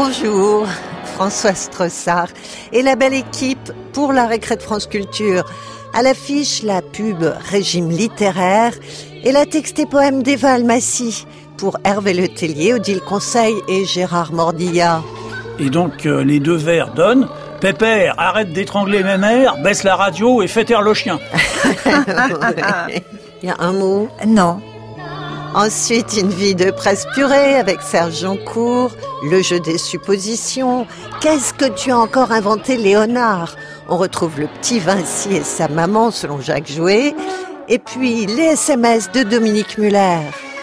Bonjour, François Strossard et la belle équipe pour la récré de France Culture. À l'affiche, la pub Régime littéraire et la texte et poème d'Eva Almassi pour Hervé Letellier, Odile Conseil et Gérard Mordillat. Et donc les deux vers donnent: Pépère, arrête d'étrangler mes mères, baisse la radio et fais taire le chien. Il y a un mot? Non. Ensuite, une vie de presse purée avec Serge Joncourt, le jeu des suppositions. Qu'est-ce que tu as encore inventé, Léonard? On retrouve le petit Vinci et sa maman, selon Jacques Jouet. Et puis, les SMS de Dominique Muller.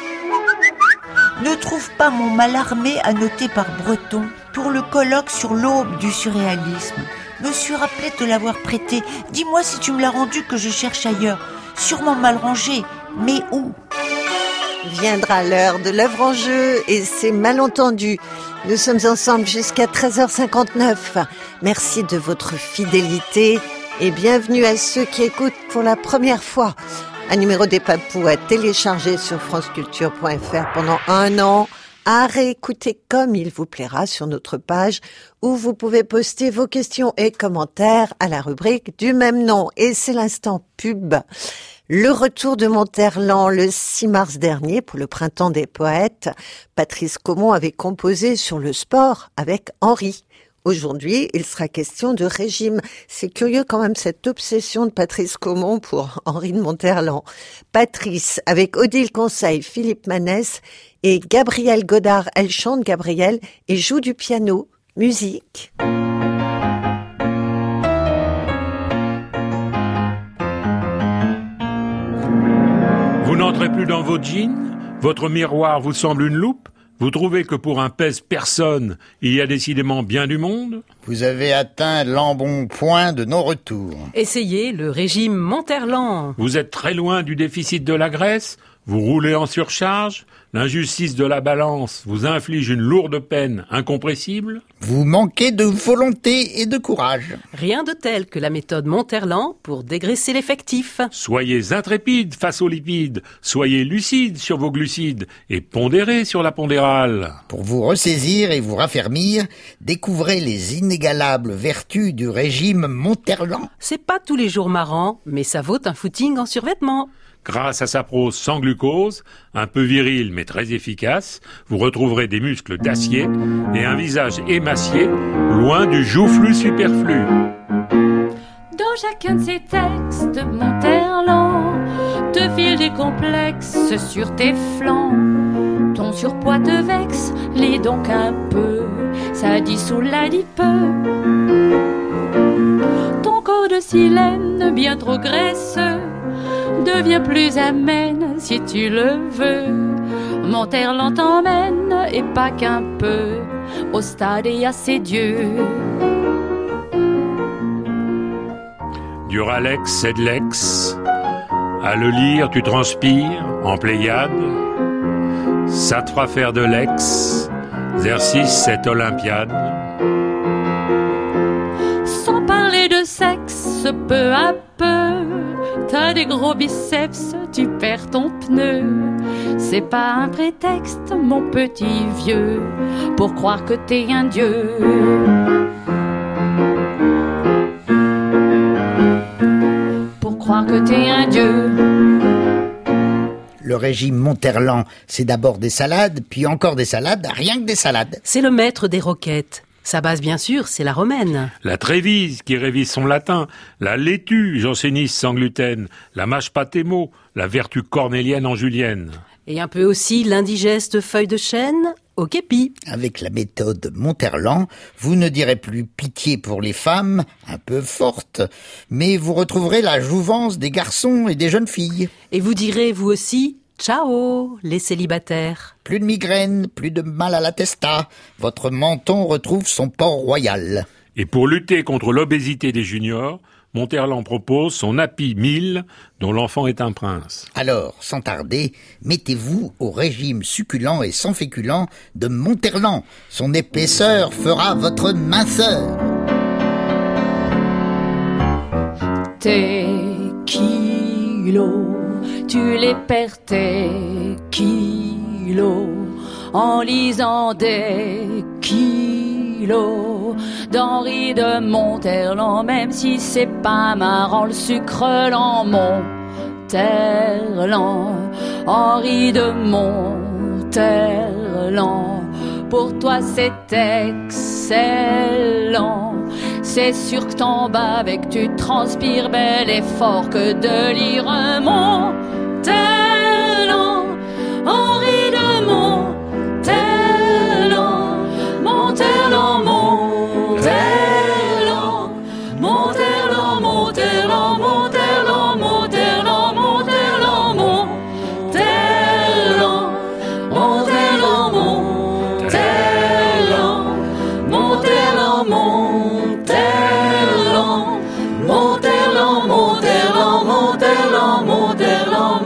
Ne trouve pas mon Mallarmé annoté par Breton pour le colloque sur l'aube du surréalisme. Me suis rappelé de l'avoir prêté. Dis-moi si tu me l'as rendu, que je cherche ailleurs. Sûrement mal rangé, mais où? Viendra l'heure de l'œuvre en jeu et c'est malentendu. Nous sommes ensemble jusqu'à 13h59. Merci de votre fidélité et bienvenue à ceux qui écoutent pour la première fois. Un numéro des Papous à télécharger sur franceculture.fr pendant 1 an, à réécouter comme il vous plaira sur notre page où vous pouvez poster vos questions et commentaires à la rubrique du même nom. Et c'est l'instant pub. Le retour de Monterland le 6 mars dernier pour le Printemps des Poètes. Patrice Caumont avait composé sur le sport avec Henri. Aujourd'hui, il sera question de régime. C'est curieux quand même cette obsession de Patrice Caumont pour Henri de Monterland. Patrice, avec Odile Conseil, Philippe Manès et Gabrielle Godard. Elle chante, Gabrielle, et joue du piano. Musique. Vous n'entrez plus dans vos jeans? Votre miroir vous semble une loupe? Vous trouvez que pour un pèse-personne, il y a décidément bien du monde? Vous avez atteint l'embonpoint de non-retour. Essayez le régime Monterland. Vous êtes très loin du déficit de la graisse? Vous roulez en surcharge? L'injustice de la balance vous inflige une lourde peine incompressible? Vous manquez de volonté et de courage. Rien de tel que la méthode Monterland pour dégraisser l'effectif. Soyez intrépides face aux lipides, soyez lucides sur vos glucides et pondérez sur la pondérale. Pour vous ressaisir et vous raffermir, découvrez les inégalables vertus du régime Monterland. C'est pas tous les jours marrant, mais ça vaut un footing en survêtement. Grâce à sa prose sans glucose, un peu viril mais très efficace, vous retrouverez des muscles d'acier et un visage émacié, loin du joufflu superflu. Dans chacun de ces textes, Monterland te file des complexes sur tes flancs. Ton surpoids te vexe, lis donc un peu, ça dissout l'adipeux. Ton corps de silène bien trop graisseux devient plus amène si tu le veux. Monterland t'emmène, et pas qu'un peu, au stade et à ses dieux. Duralex, c'est de l'ex. À le lire, tu transpires en Pléiade. Ça te fera faire de l'ex. Exercice, c'est olympiade. Sans parler de sexe, peu à peu, t'as des gros biceps, tu perds ton pneu. C'est pas un prétexte, mon petit vieux, pour croire que t'es un dieu. Pour croire que t'es un dieu. Le régime Monterland, c'est d'abord des salades, puis encore des salades, rien que des salades. C'est le maître des roquettes. Sa base, bien sûr, c'est la romaine. La Trévise, qui révise son latin. La laitue, janséniste sans gluten. La mâche patémo, la vertu cornélienne en julienne. Et un peu aussi l'indigeste feuille de chêne au képi. Avec la méthode Monterland, vous ne direz plus pitié pour les femmes, un peu fortes, mais vous retrouverez la jouvence des garçons et des jeunes filles. Et vous direz, vous aussi, ciao, les célibataires. Plus de migraine, plus de mal à la testa. Votre menton retrouve son port royal. Et pour lutter contre l'obésité des juniors, Monterland propose son Happy Meal, dont l'enfant est un prince. Alors, sans tarder, mettez-vous au régime succulent et sans féculent de Monterland. Son épaisseur fera votre minceur. Tes kilos, tu les perds tes kilos, en lisant des kilos. stylo d'Henri de Monterland, même si c'est pas marrant, le sucre lent Monterland, Henri de Monterland, pour toi c'est excellent. C'est sûr que t'en bats avec, tu transpires bel et fort que de lire Monterland, Henri de Monterland, Monterland, Monterland, Monterland, Monterland, Monterland, Monterland, Monterland, Monterland, Monterland, Monterland, Monterland, Monterland, Monterland, Monterland, Monterland,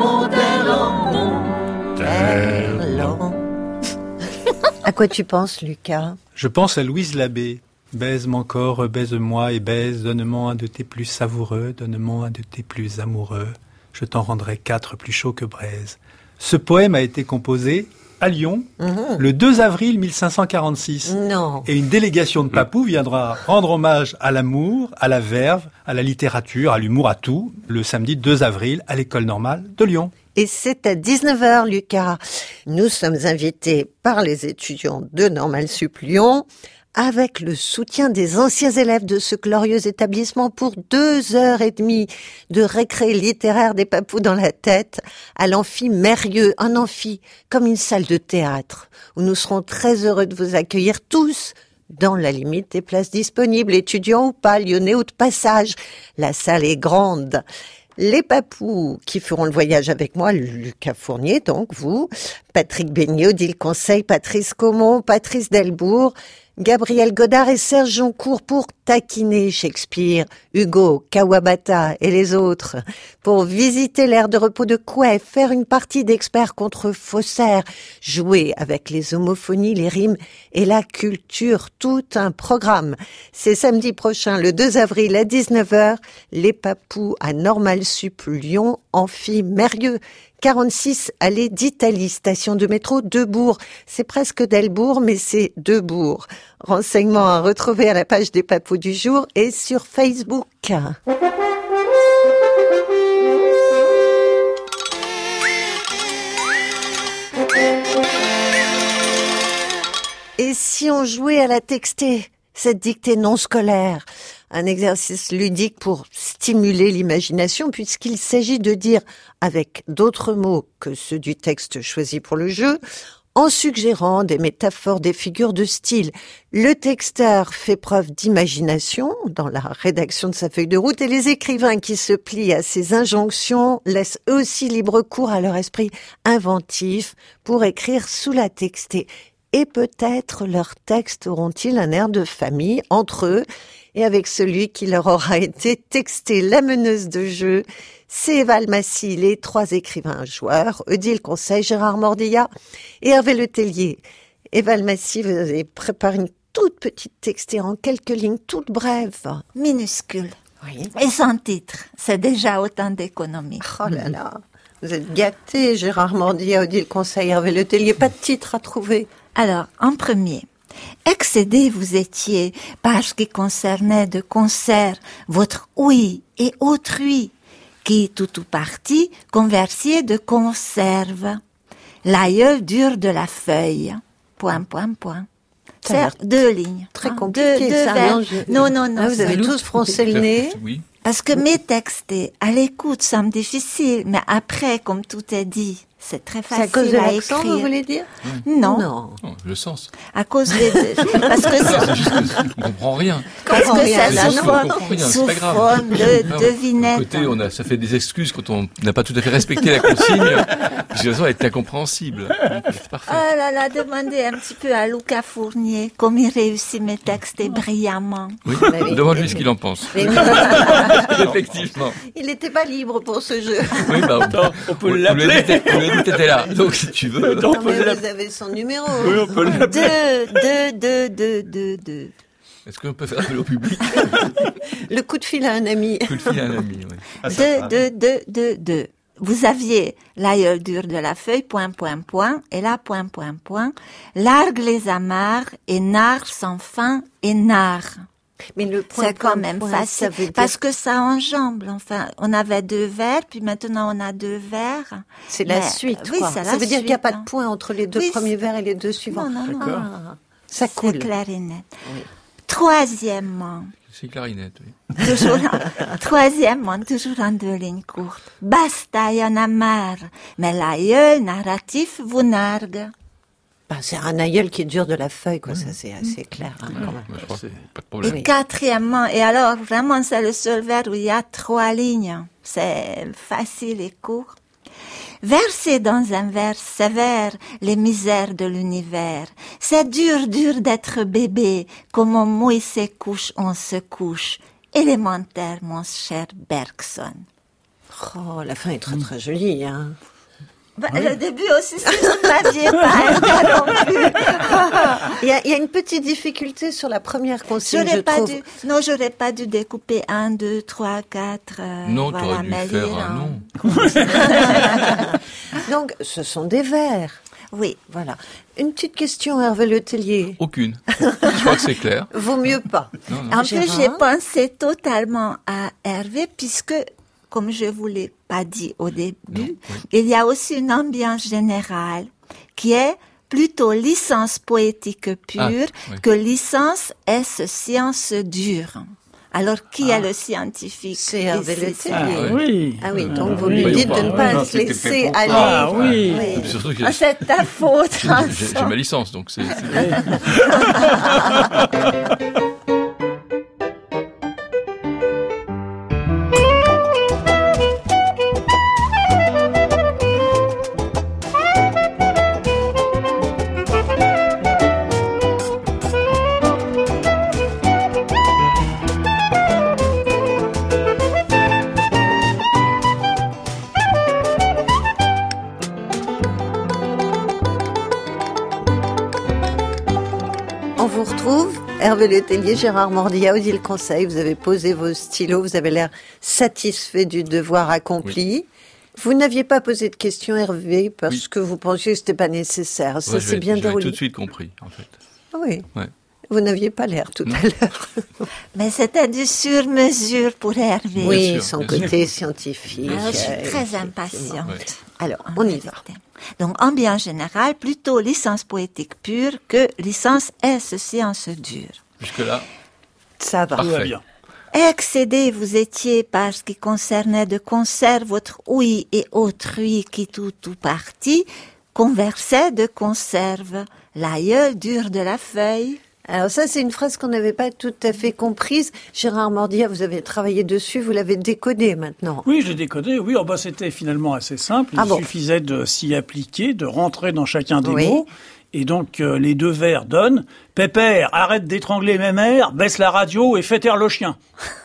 Monterland. À quoi tu penses, Lucas? Je pense à Louise Labbé. Baise-moi encore, baise-moi et baise, donne-moi un de tes plus savoureux, donne-moi un de tes plus amoureux. Je t'en rendrai 4 plus chauds que braise. Ce poème a été composé à Lyon, le 2 avril 1546. Non. Et une délégation de papous viendra rendre hommage à l'amour, à la verve, à la littérature, à l'humour, à tout, le samedi 2 avril à l'école normale de Lyon. Et c'est à 19h, Lucas. Nous sommes invités par les étudiants de Normal Sup Lyon, avec le soutien des anciens élèves de ce glorieux établissement pour 2h30 de récré littéraire des papous dans la tête à l'amphi Mérieux, un amphi comme une salle de théâtre où nous serons très heureux de vous accueillir tous dans la limite des places disponibles, étudiants ou pas, lyonnais ou de passage. La salle est grande. Les papous qui feront le voyage avec moi, Lucas Fournier, donc vous, Patrick Beignet, Odile Conseil, Patrice Caumont, Patrice Delbourg, Gabriel Godard et Serge Joncourt pour taquiner Shakespeare, Hugo, Kawabata et les autres, pour visiter l'aire de repos de Couët, faire une partie d'experts contre faussaires, jouer avec les homophonies, les rimes et la culture, tout un programme. C'est samedi prochain, le 2 avril à 19h, les papous à Normal Sup Lyon, amphi Mérieux. 46 allée d'Italie, station de métro Debourg. C'est presque Delbourg, mais c'est Debourg. Renseignements à retrouver à la page des papous du jour et sur Facebook. Et si on jouait à la textée, cette dictée non scolaire, un exercice ludique pour stimuler l'imagination puisqu'il s'agit de dire, avec d'autres mots que ceux du texte choisi pour le jeu, en suggérant des métaphores, des figures de style. Le texteur fait preuve d'imagination dans la rédaction de sa feuille de route et les écrivains qui se plient à ces injonctions laissent eux aussi libre cours à leur esprit inventif pour écrire sous la textée. Et peut-être leurs textes auront-ils un air de famille entre eux et avec celui qui leur aura été texté. La meneuse de jeu, c'est Eva Massy, les 3 écrivains joueurs, Odile Conseil, Gérard Mordillat et Hervé Letellier. Eva Massy, vous avez préparé une toute petite textée en quelques lignes, toute brève. Minuscule. Oui. Et sans titre. C'est déjà autant d'économie. Oh là là, vous êtes gâtés, Gérard Mordillat, Odile Conseil, Hervé Letellier, pas de titre à trouver. Alors, en premier, excédé vous étiez par ce qui concernait de concert votre ouïe et autrui, qui tout ou partie conversiez de conserve. L'aïeul dur de la feuille. Point. C'est 2 lignes. Très compliqué, deux ça. vers. Non. Ah, vous avez tous froncé le nez. Oui. Parce que mes textes, à l'écoute, semblent difficiles, mais après, comme tout est dit, c'est très C'est à facile cause de à l'accent, écrire. vous voulez dire? Non. Non, le sens. À cause des deux. Parce que C'est juste qu'on comprend rien. parce que rien, ça là, se non. forme comprend rien, c'est sous pas grave. forme de Non, devinette. Côté, ça fait des excuses quand on n'a pas tout à fait respecté la consigne. Puis de toute façon, elle est incompréhensible. C'est parfait. Oh là là, demandez un petit peu à Lucas Fournier comme il réussit mes textes brillamment. Oui. oui. Demande-lui ce qu'il en pense. Mais oui, Effectivement. il n'était pas libre pour ce jeu. Oui, On peut l'appeler. T'étais là. Donc, si tu veux. Non, mais vous avez son numéro. Oui, on peut l'appeler. Deux. Est-ce qu'on peut faire appel au public? Le coup de fil à un ami. Coup de fil à un ami, oui. Deux. vous aviez l'aïeul dur de la feuille, point, point, point, et là, point, point, point, largue les amarres et narre sans fin et narre. Mais le point, C'est quand même point, facile, ça veut dire- parce que ça enjambe, enfin. On avait 2 vers, puis maintenant on a 2 vers. C'est la Mais- suite, oui, quoi. c'est Ça la veut dire qu'il n'y a suite, pas de hein. point entre les 2 Oui, premiers vers et les 2 suivants. Non, non, non. D'accord. Ah, ça C'est coule. clair et net. Oui. Troisièmement, C'est clarinette, oui. troisièmement, toujours en 2 lignes courtes. Basta, y en a marre, mais l'aïeul narratif vous nargue. Bah, c'est un aïeul qui est dur de la feuille, quoi. Ça, c'est assez clair, hein, quand même. Moi, je crois que pas de Et problème. Oui. quatrièmement, et alors vraiment c'est le seul vers où il y a 3 lignes. C'est facile et court. Verser dans un vers sévère les misères de l'univers. C'est dur, dur d'être bébé. Comme on mouille ses couches, on se couche. Élémentaire, mon cher Bergson. Oh, la fin est très très jolie, hein. Le début aussi, si vous ne m'aviez pas interrompu. Il y a une petite difficulté sur la première consigne, je J'aurais pas trouve. dû, non, j'aurais pas dû découper 1, 2, 3, 4, Non, voilà, t'aurais dû mais faire lire, un hein. nom. Donc, ce sont des vers. Oui. Voilà. Une petite question, Hervé Letellier. Aucune. Je crois que c'est clair. Vaut mieux pas. Non, non. En plus, Gérard j'ai pensé totalement à Hervé, puisque, comme je vous l'ai pas dit au début, Non, oui. il y a aussi une ambiance générale qui est plutôt licence poétique pure oui. que licence S science dure. Alors, qui est le scientifique C'est Hervé ici? Letellier. Ah oui. Ah oui, donc vous oui. lui dites de ne pas Non, se c'était laisser fait pour aller. Ah oui. Oui. Surtout que Ah, c'est ta faute, j'ai Vincent. ma licence, donc c'est... On vous retrouve, Hervé Letellier, Gérard Mordia, Odile Conseil. Vous avez posé vos stylos, vous avez l'air satisfait du devoir accompli. Vous n'aviez pas posé de questions, Hervé, parce Oui. que vous pensiez que c'était pas nécessaire. Ça Ouais, s'est bien j'avais déroulé. tout de suite compris, en fait. Ah oui. Ouais. Vous n'aviez pas l'air tout Non. à l'heure. Mais c'était du sur-mesure pour Hervé. Oui, sûr, son bien côté scientifique. Alors, je suis très effectivement. impatiente. Ouais. Alors, on y va. Donc, ambiance générale, plutôt licence poétique pure que licence S science dure. Jusque-là, Ça va. Tout va Parfait. bien. Excédé vous étiez par ce qui concernait de concert votre ouïe et autrui qui tout parti, conversait de conserve, l'aïeul dur de la feuille. Alors ça, c'est une phrase qu'on n'avait pas tout à fait comprise. Gérard Mordia, vous avez travaillé dessus, vous l'avez décodé maintenant. Oui, j'ai décodé. Oui, oh bah, c'était finalement assez simple. Ah Il bon. suffisait de s'y appliquer, de rentrer dans chacun des Oui. mots. Et donc, les 2 vers donnent « Pépère, arrête d'étrangler mes mères, baisse la radio et fais taire le chien.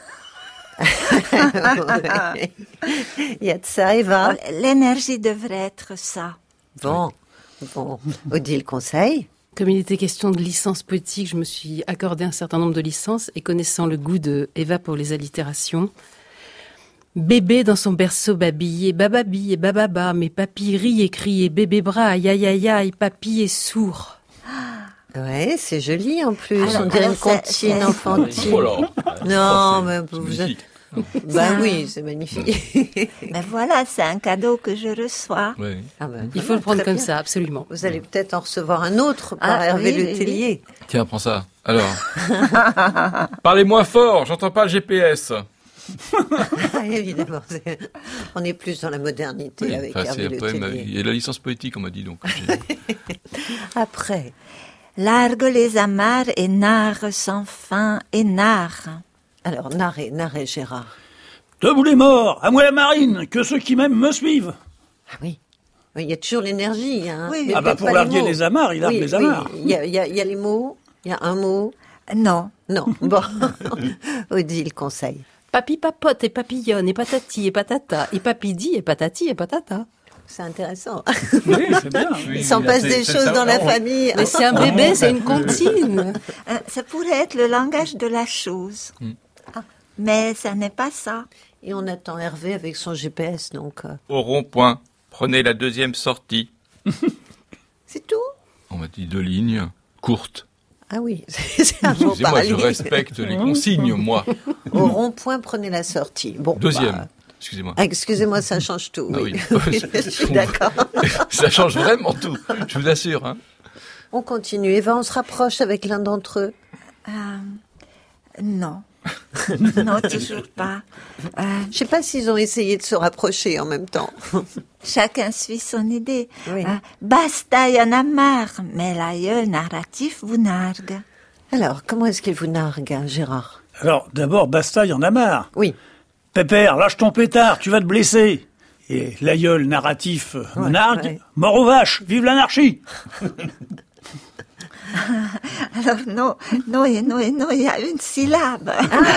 Il y a de ça, Eva. L'énergie devrait être ça. Bon. Odile Conseil. Comme il était question de licence poétique, je me suis accordé un certain nombre de licences et connaissant le goût de Eva pour les allitérations. Bébé dans son berceau babillé, bababi et bababa, mais papy rit et crie, bébé bras, aïe aïe aïe aïe, papy est sourd. Ouais, c'est joli en plus. Alors, On dirait alors, une comptine c'est- enfantine. oh là. Non, mais C'est vous êtes... magnifique. Bah oui, c'est magnifique. Mais voilà, c'est un cadeau que je reçois. Ouais. Ah bah, Il faut le prendre très comme bien. ça, absolument. Vous allez peut-être en recevoir un autre par Ah, Hervé oui, oui, Letellier. Tiens, prends ça. Alors. Parlez moins fort, j'entends pas le GPS. Ah, évidemment, on est plus dans la modernité Oui, avec enfin, Hervé c'est un poème, Letellier. il y a la licence poétique, on m'a dit donc. Après, Largue les amarres et narre sans fin et narre. alors narrez Gérard. « Debout les morts, à moi la marine, que ceux qui m'aiment me suivent. Ah oui. Oui, il y a toujours l'énergie. Hein. Oui. Mais Ah bah peut-être pour pas larguer mots. les amarres, il largue Oui, les amarres. oui. Il y a les mots, il y a un mot. Non. Non, bon. Odile Conseil. Papy papote et papillonne et patati et patata et papy dit et patati et patata. C'est intéressant. Oui, c'est bien. Il s'en passe des choses dans la famille. Mais c'est un bébé, c'est une comptine. Ça pourrait être le langage de la chose. Mais ça n'est pas ça. Et on attend Hervé avec son GPS, donc... Au rond-point, prenez la deuxième sortie. C'est tout? On m'a dit 2 lignes, courtes. Ah oui, c'est un mot Excusez-moi, par je ligne. respecte les consignes, moi. Au rond-point, prenez la sortie. Bon, Deuxième, excusez-moi. Excusez-moi, ça change tout. Ah Oui. oui. Je suis d'accord. Ça change vraiment tout, je vous assure. Hein. On continue. Eva, on se rapproche avec l'un d'entre eux. Non. Non, toujours pas. Je sais pas s'ils ont essayé de se rapprocher en même temps. Chacun suit son idée. Oui. Basta, y en a marre, mais l'aïeul narratif vous nargue. Alors, comment est-ce qu'il vous nargue, hein, Gérard? Alors, d'abord, basta, y en a marre. Oui. Pépère, lâche ton pétard, tu vas te blesser. Et l'aïeul narratif me nargue. ouais. Mort aux vaches, vive l'anarchie. Alors non, il y a une syllabe.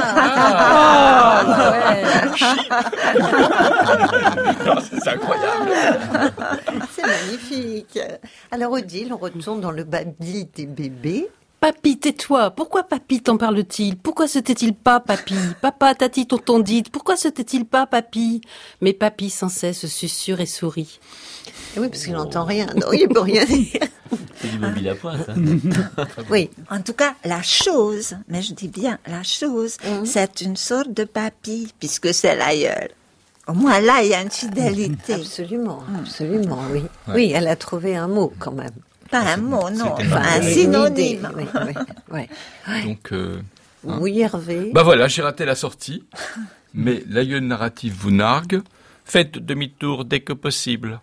C'est incroyable. C'est magnifique. Alors, Odile, on retourne dans le babil des bébés. Papy, tais-toi. Pourquoi papy t'en parle-t-il? Pourquoi se tait-il pas, papy? Papa, tati, tonton dite. Pourquoi se tait-il pas, papy? Mais papy sans cesse susurre et sourit. Oui, parce qu'il n'entend rien, donc il ne peut rien dire. C'est du mobile à pointe. Oui. En tout cas, la chose, mais je dis bien la chose, c'est une sorte de papy, puisque c'est l'aïeul. Au moins là, il y a une fidélité. Absolument, oui. Ouais. Oui, elle a trouvé un mot quand même. Pas un mot, non, C'était enfin un synonyme. Oui. Donc, Oui, Hervé. bah voilà, j'ai raté la sortie, mais l'aïeul narratif vous nargue. Faites demi-tour dès que possible.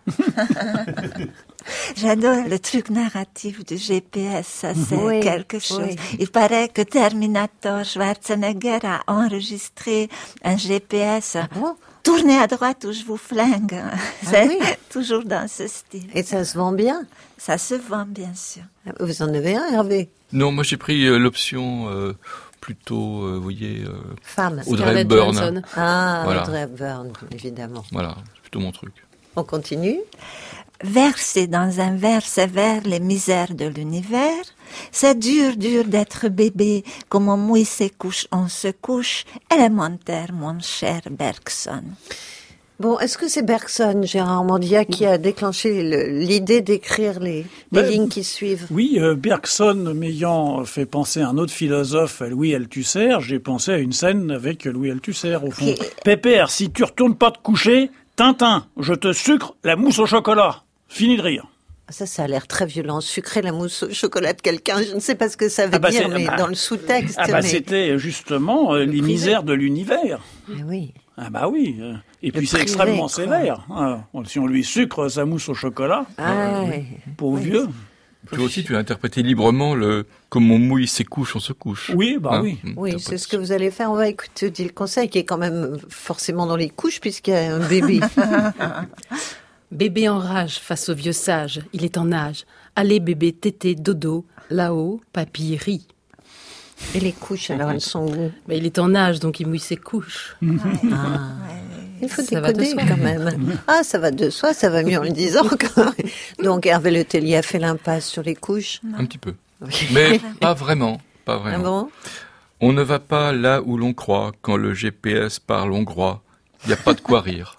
J'adore le truc narratif du GPS, ça c'est quelque chose. Oui. Il paraît que Terminator Schwarzenegger a enregistré un GPS. Tournez à droite ou je vous flingue. C'est toujours dans ce style. Et ça se vend bien? Ça se vend, bien sûr. Vous en avez un, Hervé? Non, moi j'ai pris l'option plutôt, vous voyez, Femme. Audrey Scarlett Hepburn. Johansson. Ah, Voilà. Audrey Hepburn, évidemment. Voilà, c'est plutôt mon truc. On continue? Verser dans un vers sévère les misères de l'univers, c'est dur d'être bébé, comme on mouille ses couches, on se couche, élémentaire, mon cher Bergson. Bon, est-ce que c'est Bergson, Gérard Mandia, qui a déclenché l'idée d'écrire les lignes qui suivent? Oui, Bergson m'ayant fait penser à un autre philosophe, à Louis Althusser, j'ai pensé à une scène avec Louis Althusser, au fond. Pépère, si tu retournes pas te coucher, Tintin, je te sucre la mousse au chocolat. Fini de rire. Ça a l'air très violent. Sucrer la mousse au chocolat de quelqu'un, je ne sais pas ce que ça veut dire, mais dans le sous-texte. C'était justement les misères de l'univers. Oui. Ah bah oui. Et puis c'est extrêmement sévère. Si on lui sucre sa mousse au chocolat, pauvre vieux. Toi aussi, tu as interprété librement le « comme on mouille ses couches, on se couche ». Oui, bah oui. Oui, c'est ce que vous allez faire. On va écouter le conseil qui est quand même forcément dans les couches puisqu'il y a un bébé. Bébé en rage face au vieux sage, il est en âge. Allez bébé, tété, dodo, là-haut, papy rit. Et les couches, alors elles sont où? Il est en âge, donc il mouille ses couches. Il faut décoder quand même. Ah, ça va de soi, ça va mieux en le disant quand même. Donc Hervé Le Tellier a fait l'impasse sur les couches? Un petit peu. Mais pas vraiment. Ah bon? On ne va pas là où l'on croit quand le GPS parle hongrois. Il n'y a pas de quoi rire.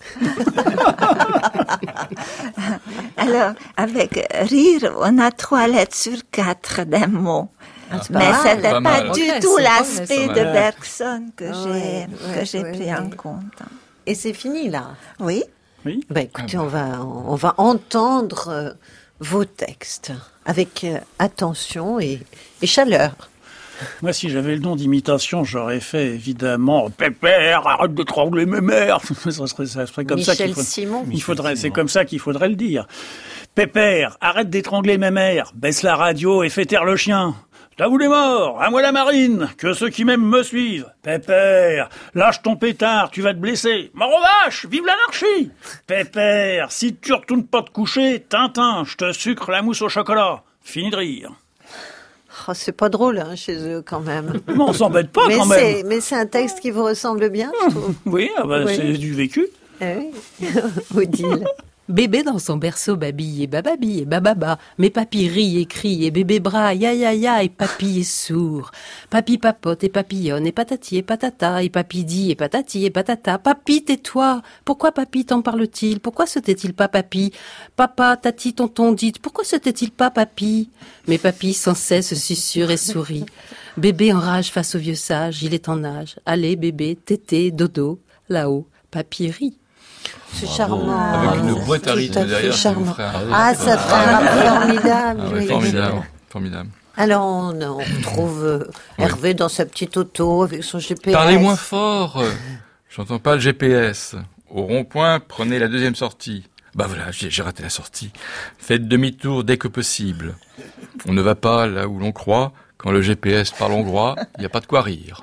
Alors, avec rire, on a 3 lettres sur 4 d'un mot. Mais ce n'était pas du tout l'aspect de Bergson que j'ai pris en compte. Et c'est fini, là? Oui. Ben, écoutez, on va entendre vos textes avec attention et chaleur. Moi, si j'avais le don d'imitation, j'aurais fait évidemment Pépère, arrête de trembler mes mères. Ça serait comme ça qu'il faudrait. C'est comme ça qu'il faudrait le dire. Pépère, arrête d'étrangler mes mères. Baisse la radio et fais taire le chien. À vous les morts, à moi la marine, que ceux qui m'aiment me suivent. Pépère, lâche ton pétard, tu vas te blesser. Mort aux vaches, vive l'anarchie. Pépère, si tu retournes pas te coucher, Tintin, je te sucre la mousse au chocolat. Fini de rire. Oh, c'est pas drôle chez eux quand même. Mais on s'embête pas quand même. Mais c'est un texte qui vous ressemble bien, je trouve. Oui, c'est du vécu. Oui, Odile. Bébé dans son berceau babille et bababi et bababa. Mais papy rit et crie et bébé bras, ya ya ya, et papy est sourd. Papy papote et papillonne et patati et patata, et papy dit et patati et patata. Papy, tais-toi. Pourquoi papy t'en parle-t-il? Pourquoi se tait-il pas papy? Papa, tati, tonton, dites, pourquoi se tait-il pas papy? Mais papy sans cesse susurre et sourit. Bébé enrage face au vieux sage, il est en âge. Allez bébé, tété, dodo, là-haut, papy rit. C'est charmant. Avec une boîte à rythme derrière. Charmant. Ça ferait un rap formidable. Ah ouais, formidable. Formidable. Alors, on retrouve Hervé dans sa petite auto avec son GPS. Parlez moins fort. J'entends pas le GPS. Au rond-point, prenez la deuxième sortie. Bah voilà, j'ai raté la sortie. Faites demi-tour dès que possible. On ne va pas là où l'on croit. Quand le GPS parle hongrois, il n'y a pas de quoi rire.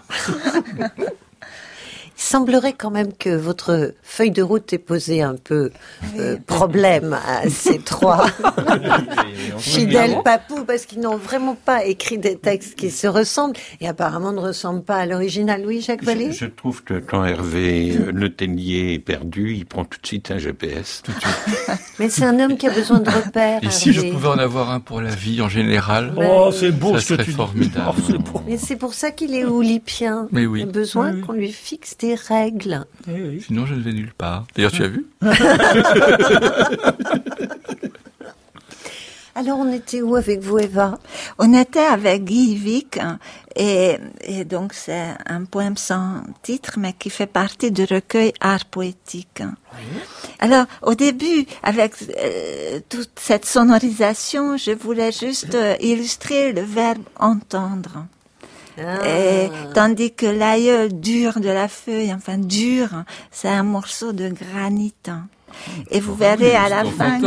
Il semblerait quand même que votre feuille de route ait posé un peu problème à ces trois fidèles papous, parce qu'ils n'ont vraiment pas écrit des textes qui se ressemblent et apparemment ne ressemblent pas à l'original. Oui, Jacques Vallée ? Je trouve que quand Hervé Letellier est perdu, il prend tout de suite un GPS. Tout de suite. Mais c'est un homme qui a besoin de repères. Et si je pouvais en avoir un pour la vie en général, c'est beau, ça serait formidable. C'est beau. Mais c'est pour ça qu'il est oulipien. Mais oui. Il a besoin qu'on lui fixe des règles. Sinon, je ne vais nulle part. D'ailleurs, tu as vu ? Alors, on était où avec vous, Eva ? On était avec Guy Vic, et donc c'est un poème sans titre, mais qui fait partie du recueil Art poétique. Oui. Alors, au début, avec toute cette sonorisation, je voulais juste illustrer le verbe entendre. Et, tandis que l'aïeul dur de la feuille, enfin dur, c'est un morceau de granit. Et vous verrez à la fin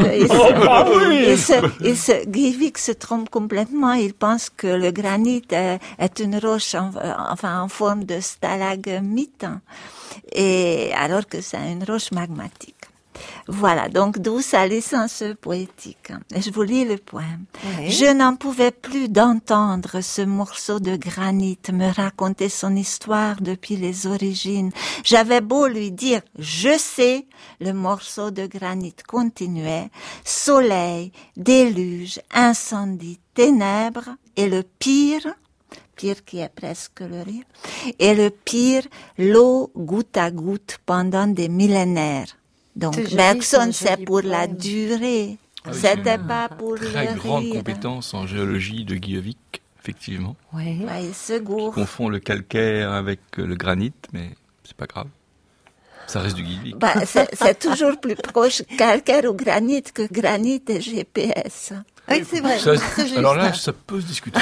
que Guy Vic se trompe complètement. Il pense que le granit est une roche en forme de stalagmite, et alors que c'est une roche magmatique. Voilà, donc d'où sa licence poétique. Et je vous lis le poème. Oui. Je n'en pouvais plus d'entendre ce morceau de granit me raconter son histoire depuis les origines. J'avais beau lui dire, je sais, le morceau de granit continuait. Soleil, déluge, incendie, ténèbres, et le pire qui est presque le rire, et le pire, l'eau goutte à goutte pendant des millénaires. Donc, Bergson, c'est pour la durée. C'était pas pour le rire. Très grande compétence en géologie de Guillevic, effectivement. Oui, il se gourre. Qui confond le calcaire avec le granit, mais c'est pas grave. Ça reste du Guillevic. C'est toujours plus proche calcaire ou granit que granit et GPS. Oui, c'est vrai. Alors là, ça peut se discuter.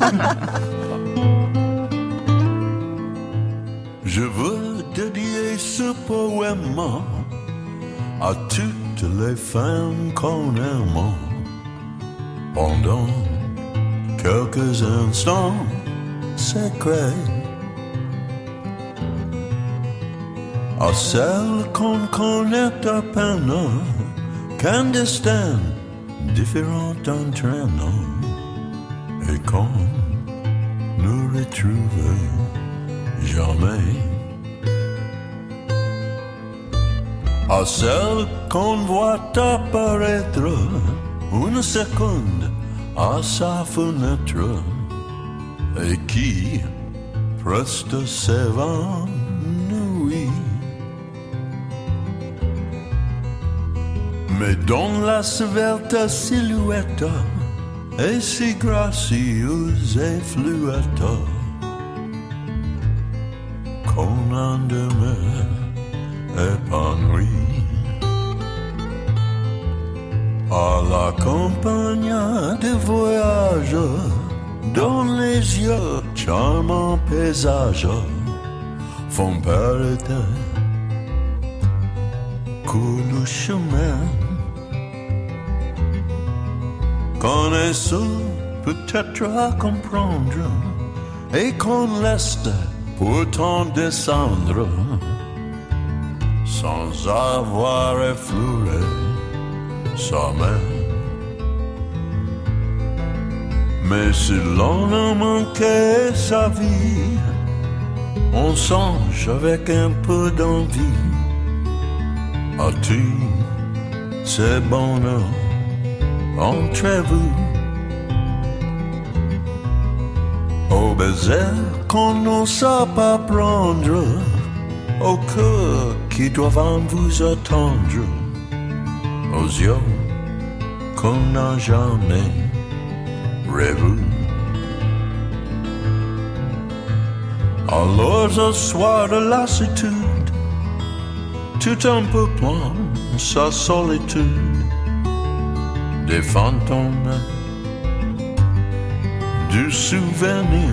Je veux dédier ce poème à toutes les femmes qu'on aime pendant quelques instants secrets, à celles qu'on connaît à peine, qu'un destin différent entraîne, et qu'on ne retrouve jamais. À celle qu'on voit apparaître une seconde à sa fenêtre, et qui presque s'évanouit. Mais dont la svelte silhouette est si gracieuse et fluette qu'on en demeure épanoui. À la campagne de voyage, dans les yeux charmants paysages font perdre court le chemin. Qu'on est seul peut-être à comprendre, et qu'on laisse pourtant descendre sans avoir effleuré sa main. Mais si l'on a manqué sa vie, on songe avec un peu d'envie à tout c'est bonheur entre vous. Au baiser qu'on n'ose pas prendre, au cœur qui doivent vous attendre, aux yeux qu'on n'a jamais rêvé. Alors ce soir de lassitude, tout un peu moins sa solitude, des fantômes du souvenir.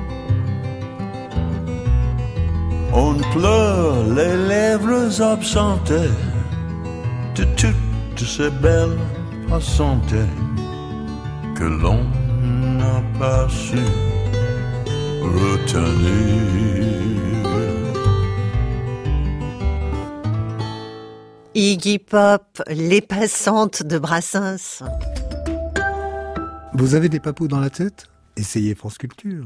On pleure les lèvres absentées de toutes ces belles passantées que l'on n'a pas su retenir. Iggy Pop, Les Passantes de Brassens. Vous avez des papous dans la tête ? Essayez France Culture.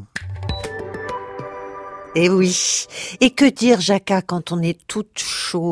Eh oui. Et que dire, Jacquat, quand on est toute chose ?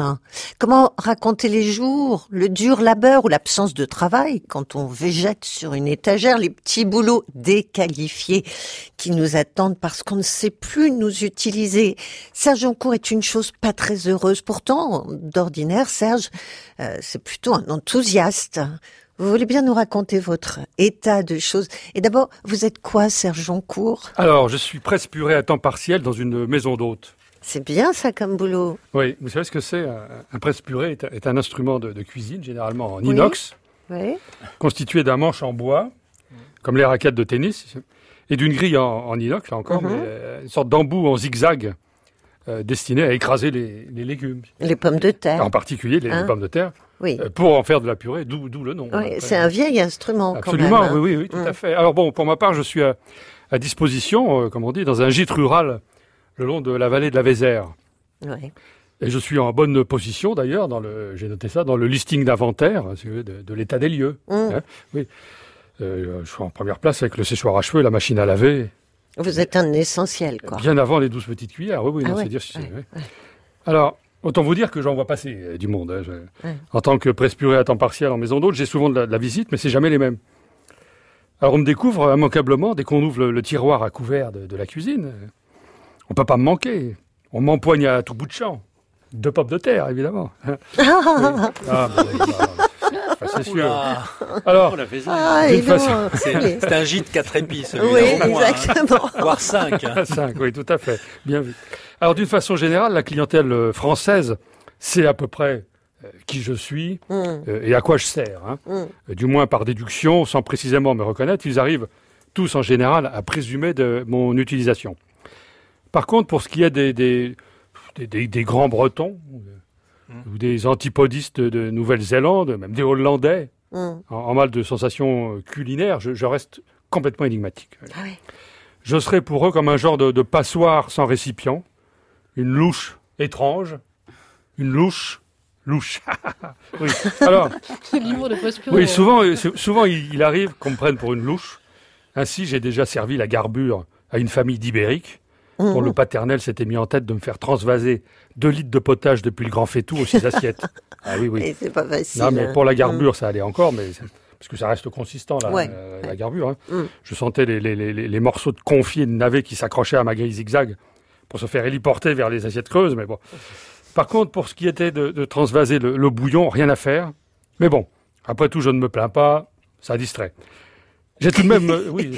Comment raconter les jours, le dur labeur ou l'absence de travail, quand on végète sur une étagère, les petits boulots déqualifiés qui nous attendent parce qu'on ne sait plus nous utiliser. Serge Joncour est une chose pas très heureuse. Pourtant, d'ordinaire, Serge, c'est plutôt un enthousiaste. Vous voulez bien nous raconter votre état de choses ? Et d'abord, vous êtes quoi, Serge Joncour ? Alors, je suis presse-purée à temps partiel dans une maison d'hôtes. C'est bien ça comme boulot. Oui, vous savez ce que c'est ? Un presse-purée est un instrument de cuisine, généralement en inox, oui. Constitué d'un manche en bois, comme les raquettes de tennis, et d'une grille en inox, là encore, mais une sorte d'embout en zigzag destiné à écraser les légumes. Les pommes de terre. En particulier les pommes de terre. Oui. Pour en faire de la purée, d'où le nom. Oui, c'est un vieil instrument. Absolument, quand même. Oui, tout à fait. Alors bon, pour ma part, je suis à disposition, comme on dit, dans un gîte rural le long de la vallée de la Vézère. Oui. Et je suis en bonne position d'ailleurs, j'ai noté ça, dans le listing d'inventaire de l'état des lieux. Hein, oui. Je suis en première place avec le séchoir à cheveux et la machine à laver. Vous êtes un essentiel, quoi. Bien avant les 12 petites cuillères, c'est dire si c'est. Oui. Alors, autant vous dire que j'en vois passer du monde. En tant que presse-purée à temps partiel en maison d'hôte, j'ai souvent de la visite, mais c'est jamais les mêmes. Alors on me découvre immanquablement dès qu'on ouvre le tiroir à couvert de la cuisine. On peut pas me manquer. On m'empoigne à tout bout de champ. 2 pommes de terre, évidemment. C'est sûr. Alors, c'est un gîte 4 épices. Oui, exactement. Voire 5. 5, oui, tout à fait. Bien vu. Alors, d'une façon générale, la clientèle française sait à peu près qui je suis et à quoi je sers. Du moins par déduction, sans précisément me reconnaître, ils arrivent tous en général à présumer de mon utilisation. Par contre, pour ce qui est des grands Bretons ou des antipodistes de Nouvelle-Zélande, même des Hollandais, en mal de sensations culinaires, je reste complètement énigmatique. Ah oui. Je serai pour eux comme un genre de passoire sans récipient, une louche étrange, une louche. Oui. Alors, l'humour de presse-purée. Oui, souvent il arrive qu'on me prenne pour une louche. Ainsi, j'ai déjà servi la garbure à une famille d'Ibériques, dont le paternel s'était mis en tête de me faire transvaser 2 litres de potage depuis le grand faitout aux 6 assiettes. Ah oui. Et c'est pas facile. Non, mais pour la garbure, ça allait encore, parce que ça reste consistant, la garbure. Hein. Je sentais les morceaux de confit et de navet qui s'accrochaient à ma grille zigzag pour se faire héliporter vers les assiettes creuses, mais bon. Par contre, pour ce qui était de transvaser le bouillon, rien à faire. Mais bon, après tout, je ne me plains pas, ça distrait. J'ai tout de même...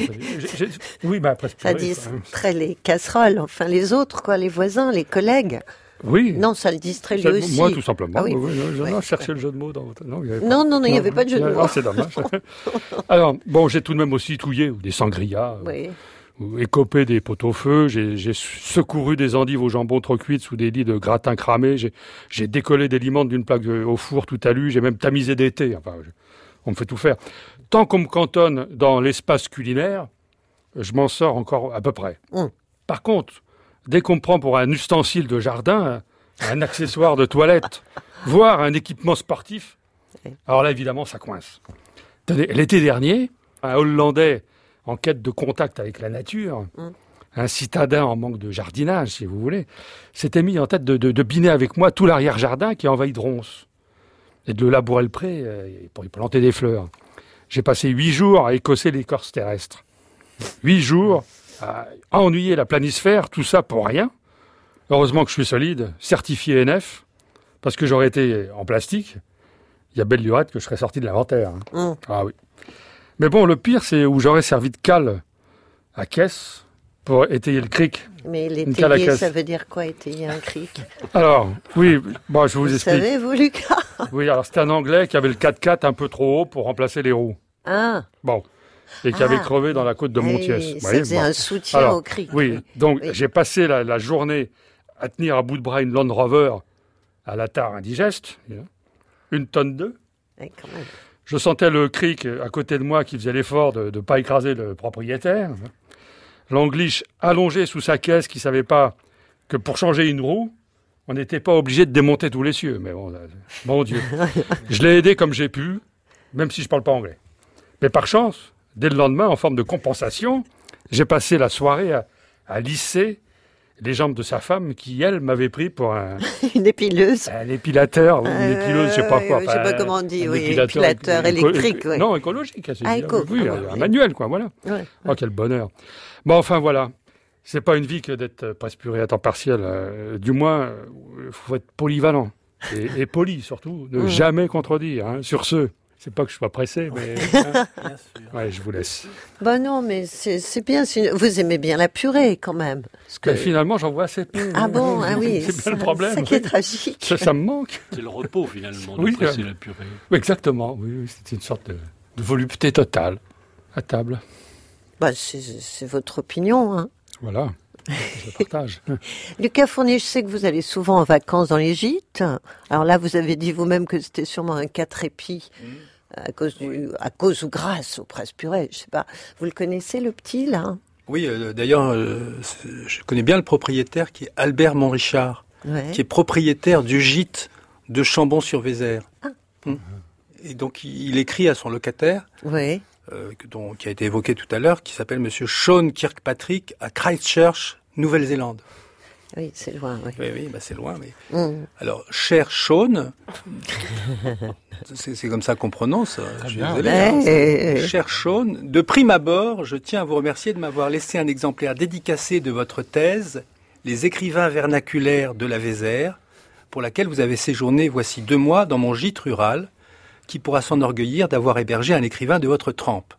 après... Ça distrait les casseroles, enfin les autres, quoi, les voisins, les collègues. Oui. Non, ça le distrait lui aussi. Moi, tout simplement. Ah oui. Je cherchais le jeu de mots dans votre... Non, il n'y avait pas de jeu de mots. C'est dommage. Alors, bon, j'ai tout de même aussi touillé des sangrias. Ou écopé des pot-au-feu, j'ai secouru des endives au jambon trop cuites sous des lits de gratin cramé, j'ai décollé des limentes d'une plaque au four tout alu, j'ai même tamisé des thés, enfin, on me fait tout faire. Tant qu'on me cantonne dans l'espace culinaire, je m'en sors encore à peu près. Par contre, dès qu'on me prend pour un ustensile de jardin, un accessoire de toilette, voire un équipement sportif, alors là, évidemment, ça coince. L'été dernier, un Hollandais en quête de contact avec la nature, un citadin en manque de jardinage, si vous voulez, s'était mis en tête de biner avec moi tout l'arrière-jardin qui est envahi de ronces. et de labourer le pré pour y planter des fleurs. J'ai passé 8 jours à écosser l'écorce terrestre. 8 jours à ennuyer la planisphère, tout ça pour rien. Heureusement que je suis solide, certifié NF, parce que j'aurais été en plastique. Il y a belle lurette que je serais sorti de l'inventaire. Ah oui. Mais bon, le pire, c'est où j'aurais servi de cale à caisse pour étayer le cric. Mais l'étayer, ça veut dire quoi, étayer un cric? Alors, oui, bon, je vous explique. Vous savez, vous, Lucas? Oui, alors c'était un Anglais qui avait le 4x4 un peu trop haut pour remplacer les roues. Ah. Bon. Et qui avait crevé dans la côte de Montiès. Ça faisait un soutien au cric. Oui, donc j'ai passé la journée à tenir à bout de bras une Land Rover à la tare indigeste, 1 tonne d'œufs. Quand même. Je sentais le cric à côté de moi qui faisait l'effort de ne pas écraser le propriétaire. L'Anglish allongé sous sa caisse qui ne savait pas que pour changer une roue, on n'était pas obligé de démonter tous les cieux. Mais bon, mon Dieu. Je l'ai aidé comme j'ai pu, même si je ne parle pas anglais. Mais par chance, dès le lendemain, en forme de compensation, j'ai passé la soirée à lisser les jambes de sa femme qui, elle, m'avait pris pour une épileuse. Un épilateur, ou une épileuse, je ne sais pas quoi. Je ne sais pas comment on dit, épilateur électrique. Non, écologique. Éco. Oui, un manuel, quoi, voilà. Ouais. Oh, quel bonheur. Bon, enfin, voilà. C'est pas une vie que d'être presse-purée à temps partiel. Du moins, il faut être polyvalent. Et poli, surtout. Ne jamais contredire. Sur ce. C'est pas que je sois pressé, mais... Bien sûr. Ouais, je vous laisse. Non, mais c'est bien. Vous aimez bien la purée, quand même. Mais finalement, j'en vois assez peu. Ah bon? Ah oui. C'est bien le problème. C'est ça qui est tragique. Ça me manque. C'est le repos, finalement, de presser la purée. Oui, exactement. Oui, c'est une sorte de volupté totale à table. C'est votre opinion, hein. Voilà. Je partage. Lucas Fournier, je sais que vous allez souvent en vacances dans les gîtes. Alors là, vous avez dit vous-même que c'était sûrement un 4 épis. À cause ou grâce au presse-purée, je sais pas. Vous le connaissez, le petit, là? Oui, d'ailleurs, je connais bien le propriétaire qui est Albert Montrichard, qui est propriétaire du gîte de Chambon-sur-Vézère. Et donc, il écrit à son locataire, qui a été évoqué tout à l'heure, qui s'appelle Monsieur Sean Kirkpatrick à Christchurch, Nouvelle-Zélande. Oui, c'est loin. Oui, c'est loin. Mais... Alors, cher Sean, c'est comme ça qu'on prononce. Je suis désolé. Cher Sean, de prime abord, je tiens à vous remercier de m'avoir laissé un exemplaire dédicacé de votre thèse, Les écrivains vernaculaires de la Vézère, pour laquelle vous avez séjourné voici 2 mois dans mon gîte rural, qui pourra s'enorgueillir d'avoir hébergé un écrivain de votre trempe.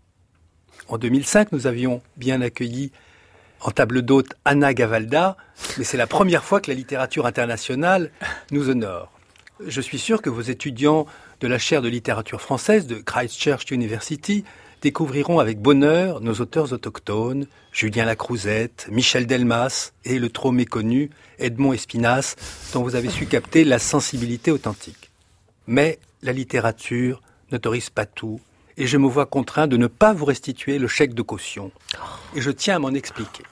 En 2005, nous avions bien accueilli en table d'hôte Anna Gavalda, mais c'est la première fois que la littérature internationale nous honore. Je suis sûr que vos étudiants de la chaire de littérature française de Christchurch University découvriront avec bonheur nos auteurs autochtones, Julien Lacrouzette, Michel Delmas et le trop méconnu Edmond Espinasse, dont vous avez su capter la sensibilité authentique. Mais la littérature n'autorise pas tout, et je me vois contraint de ne pas vous restituer le chèque de caution. Et je tiens à m'en expliquer.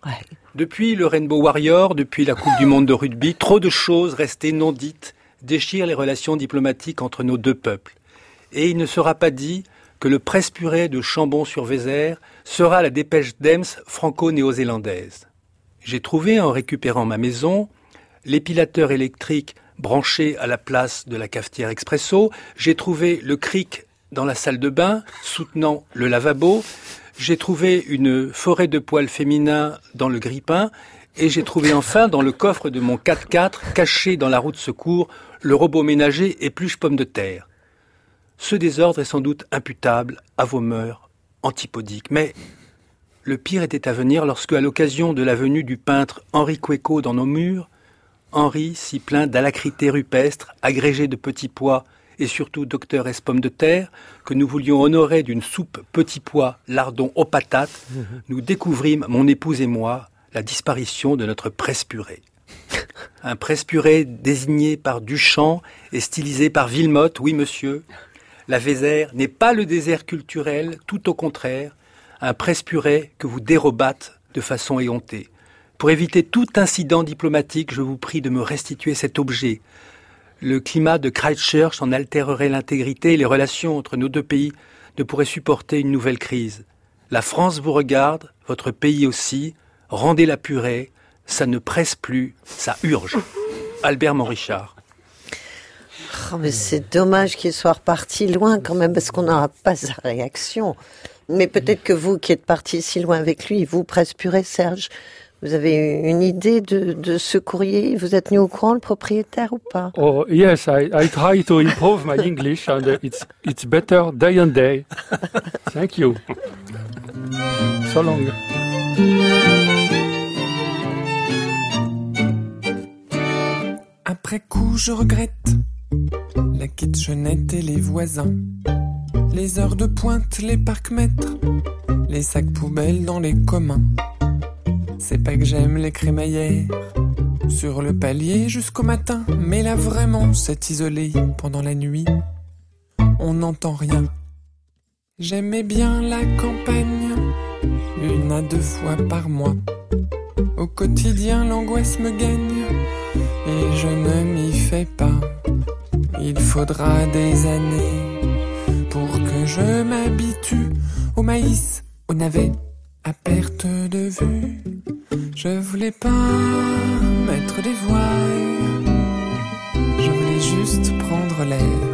Depuis le Rainbow Warrior, depuis la Coupe du Monde de rugby, trop de choses restées non dites déchirent les relations diplomatiques entre nos 2 peuples. Et il ne sera pas dit que le presse-purée de Chambon-sur-Vézère sera la dépêche d'Ems franco-néo-zélandaise. J'ai trouvé, en récupérant ma maison, l'épilateur électrique branché à la place de la cafetière expresso. J'ai trouvé le cric dans la salle de bain, soutenant le lavabo. J'ai trouvé une forêt de poils féminins dans le grille-pain. Et j'ai trouvé enfin, dans le coffre de mon 4x4, caché dans la roue de secours, le robot ménager épluche pommes de terre. Ce désordre est sans doute imputable à vos mœurs antipodiques. Mais le pire était à venir lorsque, à l'occasion de la venue du peintre Henri Cueco dans nos murs, Henri, si plein d'alacrité rupestre, agrégé de petits pois et surtout docteur S pommes de terre, que nous voulions honorer d'une soupe petits pois lardons aux patates, nous découvrîmes, mon épouse et moi, la disparition de notre presse-purée. Un presse-purée désigné par Duchamp et stylisé par Villemotte, oui monsieur. La Vézère n'est pas le désert culturel, tout au contraire, un presse-purée que vous dérobâtes de façon éhontée. Pour éviter tout incident diplomatique, je vous prie de me restituer cet objet. Le climat de Christchurch en altérerait l'intégrité et les relations entre nos 2 pays ne pourraient supporter une nouvelle crise. La France vous regarde, votre pays aussi. Rendez la purée, ça ne presse plus, ça urge. Albert Montrichard. Oh, mais c'est dommage qu'il soit reparti loin quand même, parce qu'on n'aura pas sa réaction. Mais peut-être que vous, qui êtes parti si loin avec lui, vous, Presse Purée, Serge, vous avez une idée de ce courrier? Vous êtes tenu au courant, le propriétaire, ou pas? Oh, yes, I try to improve my English and it's better day and day. Thank you. So long. Après coup, je regrette la kitchenette et les voisins, les heures de pointe, les parcs-mètres, les sacs poubelles dans les communs. C'est pas que j'aime les crémaillères sur le palier jusqu'au matin, mais là vraiment c'est isolé pendant la nuit, on n'entend rien. J'aimais bien la campagne, 1 à 2 fois par mois. Au quotidien l'angoisse me gagne et je ne m'y fais pas. Il faudra des années pour que je m'habitue au maïs, au navet, à perte de vue. Je voulais pas mettre des voiles, je voulais juste prendre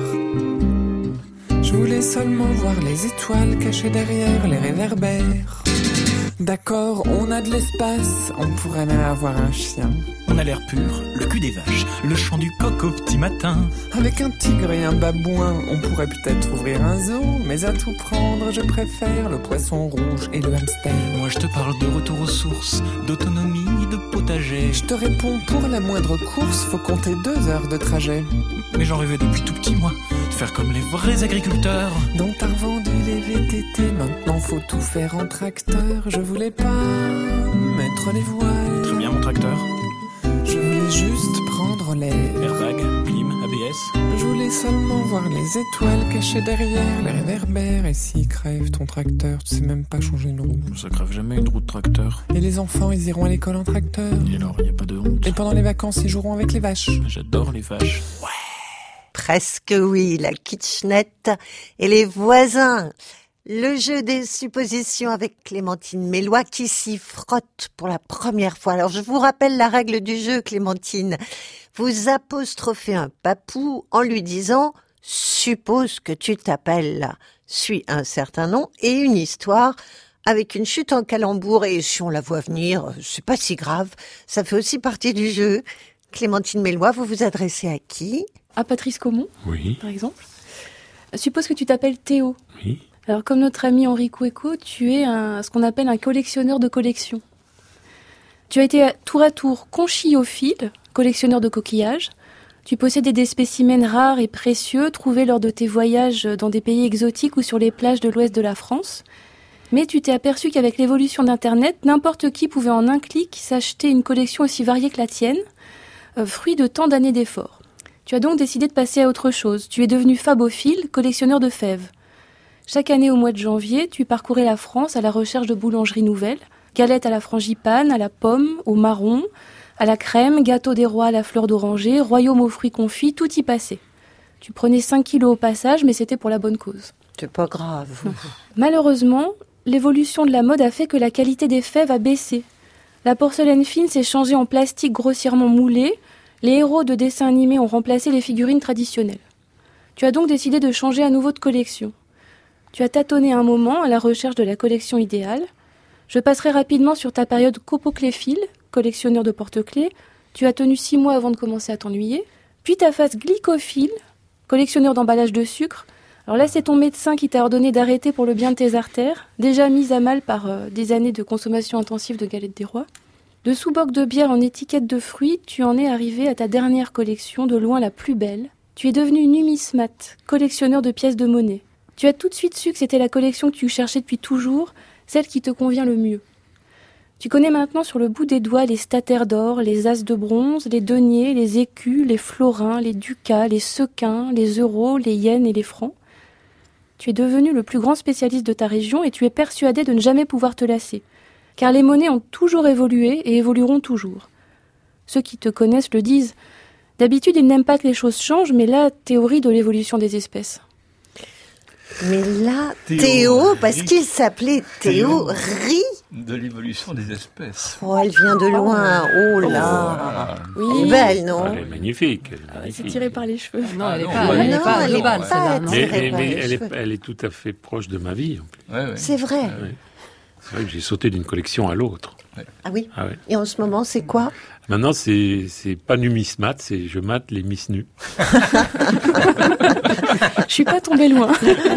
l'air. Je voulais seulement voir les étoiles cachées derrière les réverbères. D'accord, on a de l'espace, on pourrait même avoir un chien. On a l'air pur, le cul des vaches, le chant du coq au petit matin. Avec un tigre et un babouin, on pourrait peut-être ouvrir un zoo. Mais à tout prendre, je préfère le poisson rouge et le hamster. Moi je te parle de retour aux sources, d'autonomie, de potager. Je te réponds, pour la moindre course, faut compter 2 heures de trajet. Mais j'en rêvais depuis tout petit, moi, de faire comme les vrais agriculteurs. Donc t'as revendu les VTT, maintenant faut tout faire en tracteur. Je voulais pas mettre les voiles. Très bien mon tracteur. Je voulais juste prendre l'air. Airbag, clim, ABS. Je voulais seulement voir les étoiles cachées derrière les réverbères. Et s'il crève ton tracteur, tu sais même pas changer une roue. Ça crève jamais une roue de tracteur. Et les enfants, ils iront à l'école en tracteur. Et alors, y a pas de honte. Et pendant les vacances, ils joueront avec les vaches. J'adore les vaches. Ouais. Presque oui, la kitchenette et les voisins. Le jeu des suppositions avec Clémentine Mélois qui s'y frotte pour la première fois. Alors je vous rappelle la règle du jeu, Clémentine. Vous apostrophez un papou en lui disant « Suppose que tu t'appelles », suit un certain nom et une histoire avec une chute en calembour. Et si on la voit venir, c'est pas si grave, ça fait aussi partie du jeu. Clémentine Mélois, vous vous adressez à qui? À Patrice Caumont, oui, par exemple. Suppose que tu t'appelles Théo. Oui. Alors, comme notre ami Henri Couéco, tu es ce qu'on appelle un collectionneur de collections. Tu as été tour à tour conchiophile, collectionneur de coquillages. Tu possédais des spécimens rares et précieux trouvés lors de tes voyages dans des pays exotiques ou sur les plages de l'ouest de la France. Mais tu t'es aperçu qu'avec l'évolution d'Internet, n'importe qui pouvait en un clic s'acheter une collection aussi variée que la tienne, fruit de tant d'années d'efforts. Tu as donc décidé de passer à autre chose. Tu es devenu fabophile, collectionneur de fèves. Chaque année au mois de janvier, tu parcourais la France à la recherche de boulangeries nouvelles, galettes à la frangipane, à la pomme, au marron, à la crème, gâteau des rois à la fleur d'oranger, royaume aux fruits confits, tout y passait. Tu prenais 5 kilos au passage, mais c'était pour la bonne cause. C'est pas grave. Non. Malheureusement, l'évolution de la mode a fait que la qualité des fèves a baissé. La porcelaine fine s'est changée en plastique grossièrement moulé, les héros de dessins animés ont remplacé les figurines traditionnelles. Tu as donc décidé de changer à nouveau de collection. Tu as tâtonné un moment à la recherche de la collection idéale. Je passerai rapidement sur ta période copocléphile, collectionneur de porte-clés. Tu as tenu 6 mois avant de commencer à t'ennuyer. Puis ta phase glycophile, collectionneur d'emballage de sucre. Alors là, c'est ton médecin qui t'a ordonné d'arrêter pour le bien de tes artères, déjà mises à mal par des années de consommation intensive de galettes des rois. De sous-boc de bière en étiquette de fruits, tu en es arrivé à ta dernière collection, de loin la plus belle. Tu es devenu numismate, collectionneur de pièces de monnaie. Tu as tout de suite su que c'était la collection que tu cherchais depuis toujours, celle qui te convient le mieux. Tu connais maintenant sur le bout des doigts les stataires d'or, les as de bronze, les deniers, les écus, les florins, les ducats, les sequins, les euros, les yens et les francs. Tu es devenu le plus grand spécialiste de ta région et tu es persuadé de ne jamais pouvoir te lasser. Car les monnaies ont toujours évolué et évolueront toujours. Ceux qui te connaissent le disent. D'habitude, ils n'aiment pas que les choses changent, mais la théorie de l'évolution des espèces. Mais là, Théo, parce qu'il s'appelait Théo, rit De l'évolution des espèces. Oh, elle vient de loin. Oh là. Oui. Elle est belle, non? Elle est magnifique. C'est tiré par les cheveux. Non, elle n'est pas globale, celle-là. Mais elle est tout à fait proche de ma vie. En plus. Ouais. C'est vrai. Ouais. C'est vrai que j'ai sauté d'une collection à l'autre. Ah oui. Ah ouais. Et en ce moment, c'est quoi? Maintenant, c'est pas numismate, c'est je mate les miss nues. Je suis pas tombée loin.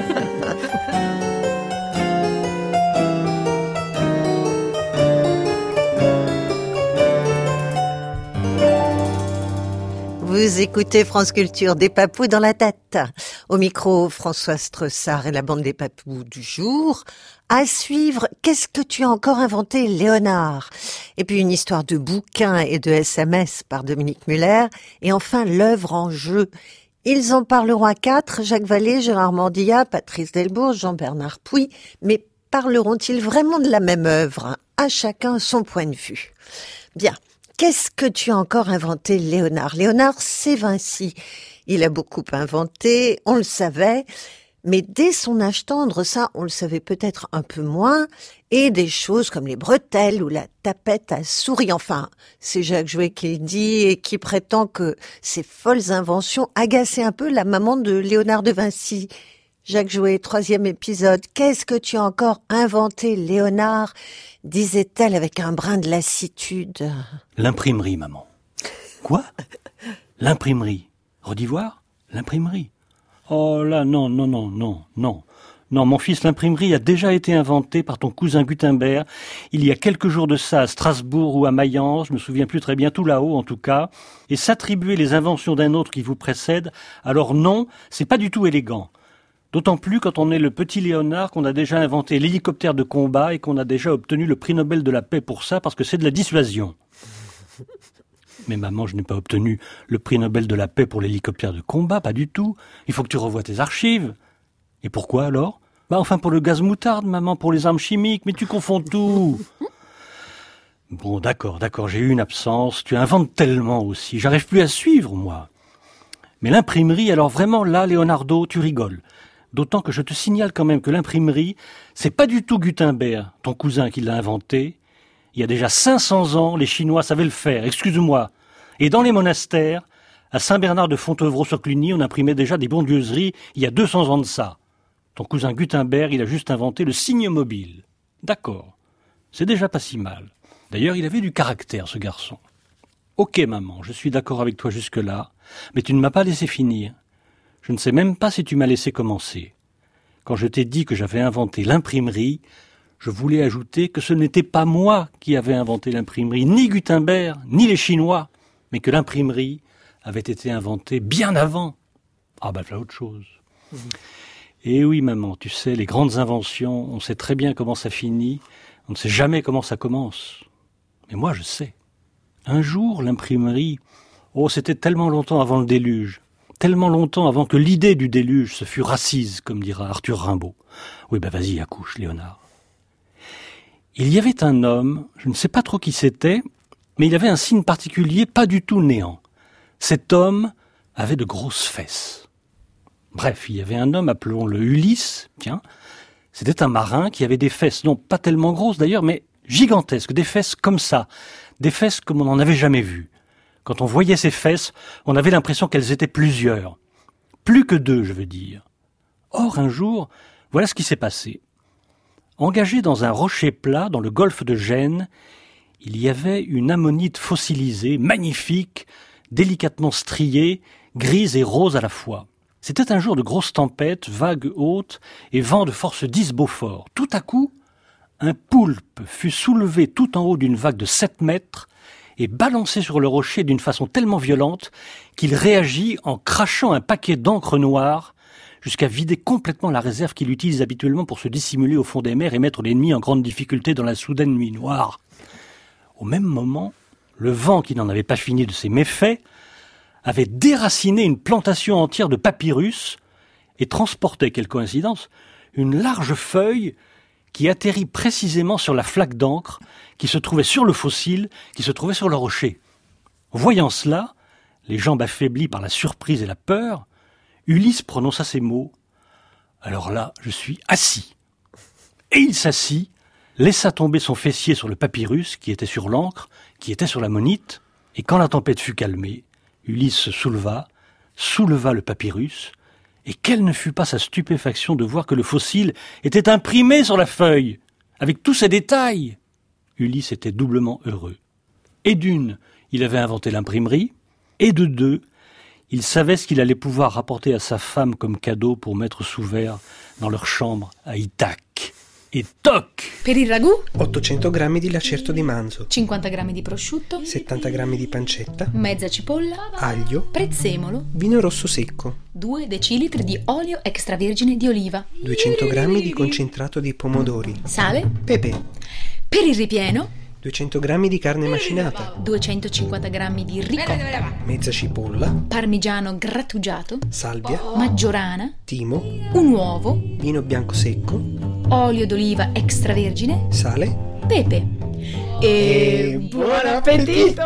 Vous écoutez France Culture, des papous dans la tête. Au micro, François Stressard et la bande des papous du jour. À suivre, qu'est-ce que tu as encore inventé, Léonard? Et puis une histoire de bouquin et de SMS par Dominique Muller. Et enfin, l'œuvre en jeu. Ils en parleront à 4, Jacques Vallée, Gérard Mandilla, Patrice Delbourg, Jean-Bernard Pouy. Mais parleront-ils vraiment de la même œuvre? À chacun son point de vue. Bien. Qu'est-ce que tu as encore inventé, Léonard? Léonard, c'est Vinci. Il a beaucoup inventé, on le savait, mais dès son âge tendre, ça, on le savait peut-être un peu moins, et des choses comme les bretelles ou la tapette à souris. Enfin, c'est Jacques Jouet qui le dit et qui prétend que ces folles inventions agaçaient un peu la maman de Léonard de Vinci. Jacques Jouet, 3e épisode. Qu'est-ce que tu as encore inventé, Léonard? Disait-elle avec un brin de lassitude. L'imprimerie, maman. Quoi? L'imprimerie. Redis voir? L'imprimerie. Oh là, non. Non, mon fils, l'imprimerie a déjà été inventée par ton cousin Gutenberg il y a quelques jours de ça à Strasbourg ou à Mayence, je me souviens plus très bien, tout là-haut en tout cas, et s'attribuer les inventions d'un autre qui vous précède, alors non, c'est pas du tout élégant. D'autant plus quand on est le petit Léonard qu'on a déjà inventé l'hélicoptère de combat et qu'on a déjà obtenu le prix Nobel de la paix pour ça parce que c'est de la dissuasion. Mais maman, je n'ai pas obtenu le prix Nobel de la paix pour l'hélicoptère de combat, pas du tout. Il faut que tu revoies tes archives. Et pourquoi alors? Enfin pour le gaz moutarde, maman, pour les armes chimiques, mais tu confonds tout. Bon, d'accord, j'ai eu une absence, tu inventes tellement aussi, j'arrive plus à suivre, moi. Mais l'imprimerie, alors vraiment là, Leonardo, tu rigoles. D'autant que je te signale quand même que l'imprimerie, c'est pas du tout Gutenberg, ton cousin, qui l'a inventé. Il y a déjà 500 ans, les Chinois savaient le faire, excuse-moi. Et dans les monastères, à Saint-Bernard de Fontevraud-sur-Cluny, on imprimait déjà des bondieuseries il y a 200 ans de ça. Ton cousin Gutenberg, il a juste inventé le signe mobile. D'accord, c'est déjà pas si mal. D'ailleurs, il avait du caractère, ce garçon. Ok, maman, je suis d'accord avec toi jusque-là, mais tu ne m'as pas laissé finir. Je ne sais même pas si tu m'as laissé commencer. Quand je t'ai dit que j'avais inventé l'imprimerie, je voulais ajouter que ce n'était pas moi qui avais inventé l'imprimerie, ni Gutenberg, ni les Chinois, mais que l'imprimerie avait été inventée bien avant. Ah ben, voilà autre chose. Et oui, maman, tu sais, les grandes inventions, on sait très bien comment ça finit, on ne sait jamais comment ça commence. Mais moi, je sais. Un jour, l'imprimerie, c'était tellement longtemps avant le déluge. Tellement longtemps avant que l'idée du déluge se fût racise, comme dira Arthur Rimbaud. Oui, vas-y, accouche, Léonard. Il y avait un homme, je ne sais pas trop qui c'était, mais il avait un signe particulier, pas du tout néant. Cet homme avait de grosses fesses. Bref, il y avait un homme, appelons-le Ulysse, tiens. C'était un marin qui avait des fesses, non pas tellement grosses d'ailleurs, mais gigantesques, des fesses comme ça, des fesses comme on n'en avait jamais vues. Quand on voyait ses fesses, on avait l'impression qu'elles étaient plusieurs. Plus que 2, je veux dire. Or, un jour, voilà ce qui s'est passé. Engagé dans un rocher plat, dans le golfe de Gênes, il y avait une ammonite fossilisée, magnifique, délicatement striée, grise et rose à la fois. C'était un jour de grosse tempête, vagues hautes et vent de force 10 Beaufort. Tout à coup, un poulpe fut soulevé tout en haut d'une vague de 7 mètres et balancé sur le rocher d'une façon tellement violente qu'il réagit en crachant un paquet d'encre noire jusqu'à vider complètement la réserve qu'il utilise habituellement pour se dissimuler au fond des mers et mettre l'ennemi en grande difficulté dans la soudaine nuit noire. Au même moment, le vent, qui n'en avait pas fini de ses méfaits, avait déraciné une plantation entière de papyrus et transportait, quelle coïncidence, une large feuille qui atterrit précisément sur la flaque d'encre qui se trouvait sur le fossile, qui se trouvait sur le rocher. Voyant cela, les jambes affaiblies par la surprise et la peur, Ulysse prononça ces mots. « Alors là, je suis assis. » Et il s'assit, laissa tomber son fessier sur le papyrus qui était sur l'encre, qui était sur la monite, et quand la tempête fut calmée, Ulysse se souleva le papyrus, et quelle ne fut pas sa stupéfaction de voir que le fossile était imprimé sur la feuille, avec tous ses détails. Ulysse était doublement heureux. Et d'une, il avait inventé l'imprimerie, et de deux, il savait ce qu'il allait pouvoir rapporter à sa femme comme cadeau pour mettre sous verre dans leur chambre à Ithaque. Et toc! Per il ragù? 800 grammi di lacerto di manzo, 50 grammi di prosciutto, 70 grammi di pancetta, mezza cipolla, aglio, prezzemolo, vino rosso secco, 2 decilitri di olio extravergine di oliva, 200 grammi di concentrato di pomodori, sale, pepe. Per il ripieno, 200 grammi di carne macinata, 250 grammi di ricotta, mezza cipolla, parmigiano grattugiato, salvia, maggiorana, timo, un uovo, vino bianco secco, olio d'oliva extravergine, sale, pepe. Et bon appétit!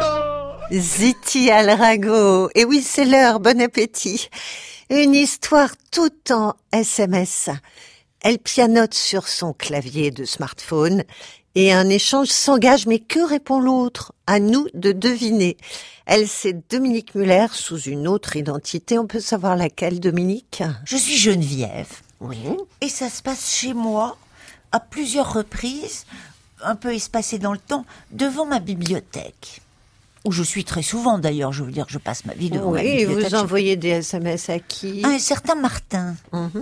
Ziti al ragot. Et oui, c'est l'heure, bon appétit. Une histoire tout en SMS. Elle pianote sur son clavier de smartphone et un échange s'engage, mais que répond l'autre? À nous de deviner. Elle, c'est Dominique Muller sous une autre identité. On peut savoir laquelle, Dominique? Je suis Geneviève. Oui. Et ça se passe chez moi, à plusieurs reprises, un peu espacé dans le temps, devant ma bibliothèque. Où je suis très souvent d'ailleurs, je veux dire que je passe ma vie devant ma bibliothèque. Oui, vous envoyez des SMS à qui? À un certain Martin.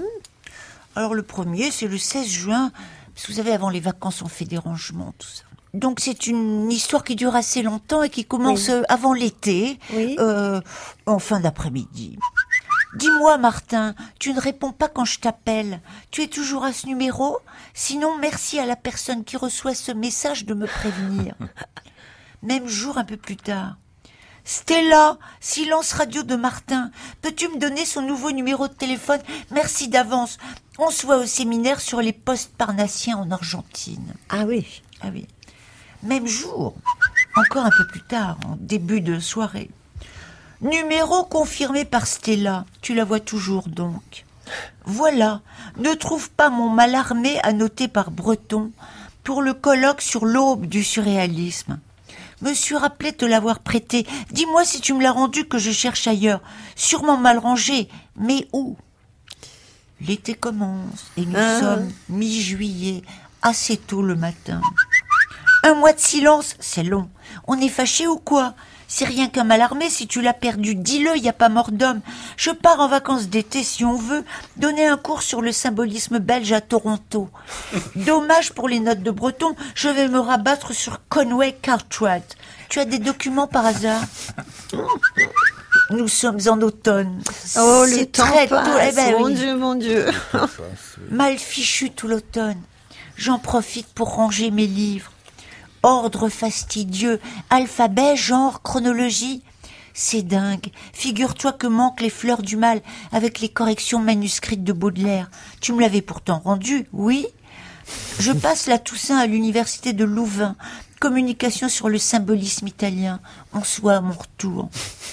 Alors le premier, c'est le 16 juin, parce que vous savez, avant les vacances, on fait des rangements, tout ça. Donc c'est une histoire qui dure assez longtemps et qui commence avant l'été, en fin d'après-midi. Dis-moi, Martin, tu ne réponds pas quand je t'appelle. Tu es toujours à ce numéro? Sinon, merci à la personne qui reçoit ce message de me prévenir. Même jour, un peu plus tard. Stella, silence radio de Martin. Peux-tu me donner son nouveau numéro de téléphone? Merci d'avance. On se voit au séminaire sur les postes parnassiens en Argentine. Ah oui. Ah oui. Même jour, encore un peu plus tard, en début de soirée. Numéro confirmé par Stella. Tu la vois toujours donc. Voilà, ne trouve pas mon Mallarmé annoté par Breton pour le colloque sur l'aube du surréalisme. Me suis rappelé te l'avoir prêté. Dis-moi si tu me l'as rendu que je cherche ailleurs. Sûrement mal rangé, mais où? L'été commence et nous sommes mi-juillet, assez tôt le matin. Un mois de silence, c'est long. On est fâché ou quoi? C'est rien qu'un Mallarmé, si tu l'as perdu, dis-le, y a pas mort d'homme. Je pars en vacances d'été, si on veut, donner un cours sur le symbolisme belge à Toronto. Dommage pour les notes de Breton, je vais me rabattre sur Conway Cartwright. Tu as des documents par hasard? Nous sommes en automne. Oh, le temps très passe, tôt. Eh ben, mon oui. Dieu, mon Dieu. Mal fichu tout l'automne. J'en profite pour ranger mes livres. Ordre fastidieux, alphabet, genre, chronologie. C'est dingue. Figure-toi que manquent les fleurs du mal avec les corrections manuscrites de Baudelaire. Tu me l'avais pourtant rendu, oui? Je passe la Toussaint à l'université de Louvain. Communication sur le symbolisme italien. En soi, à mon retour.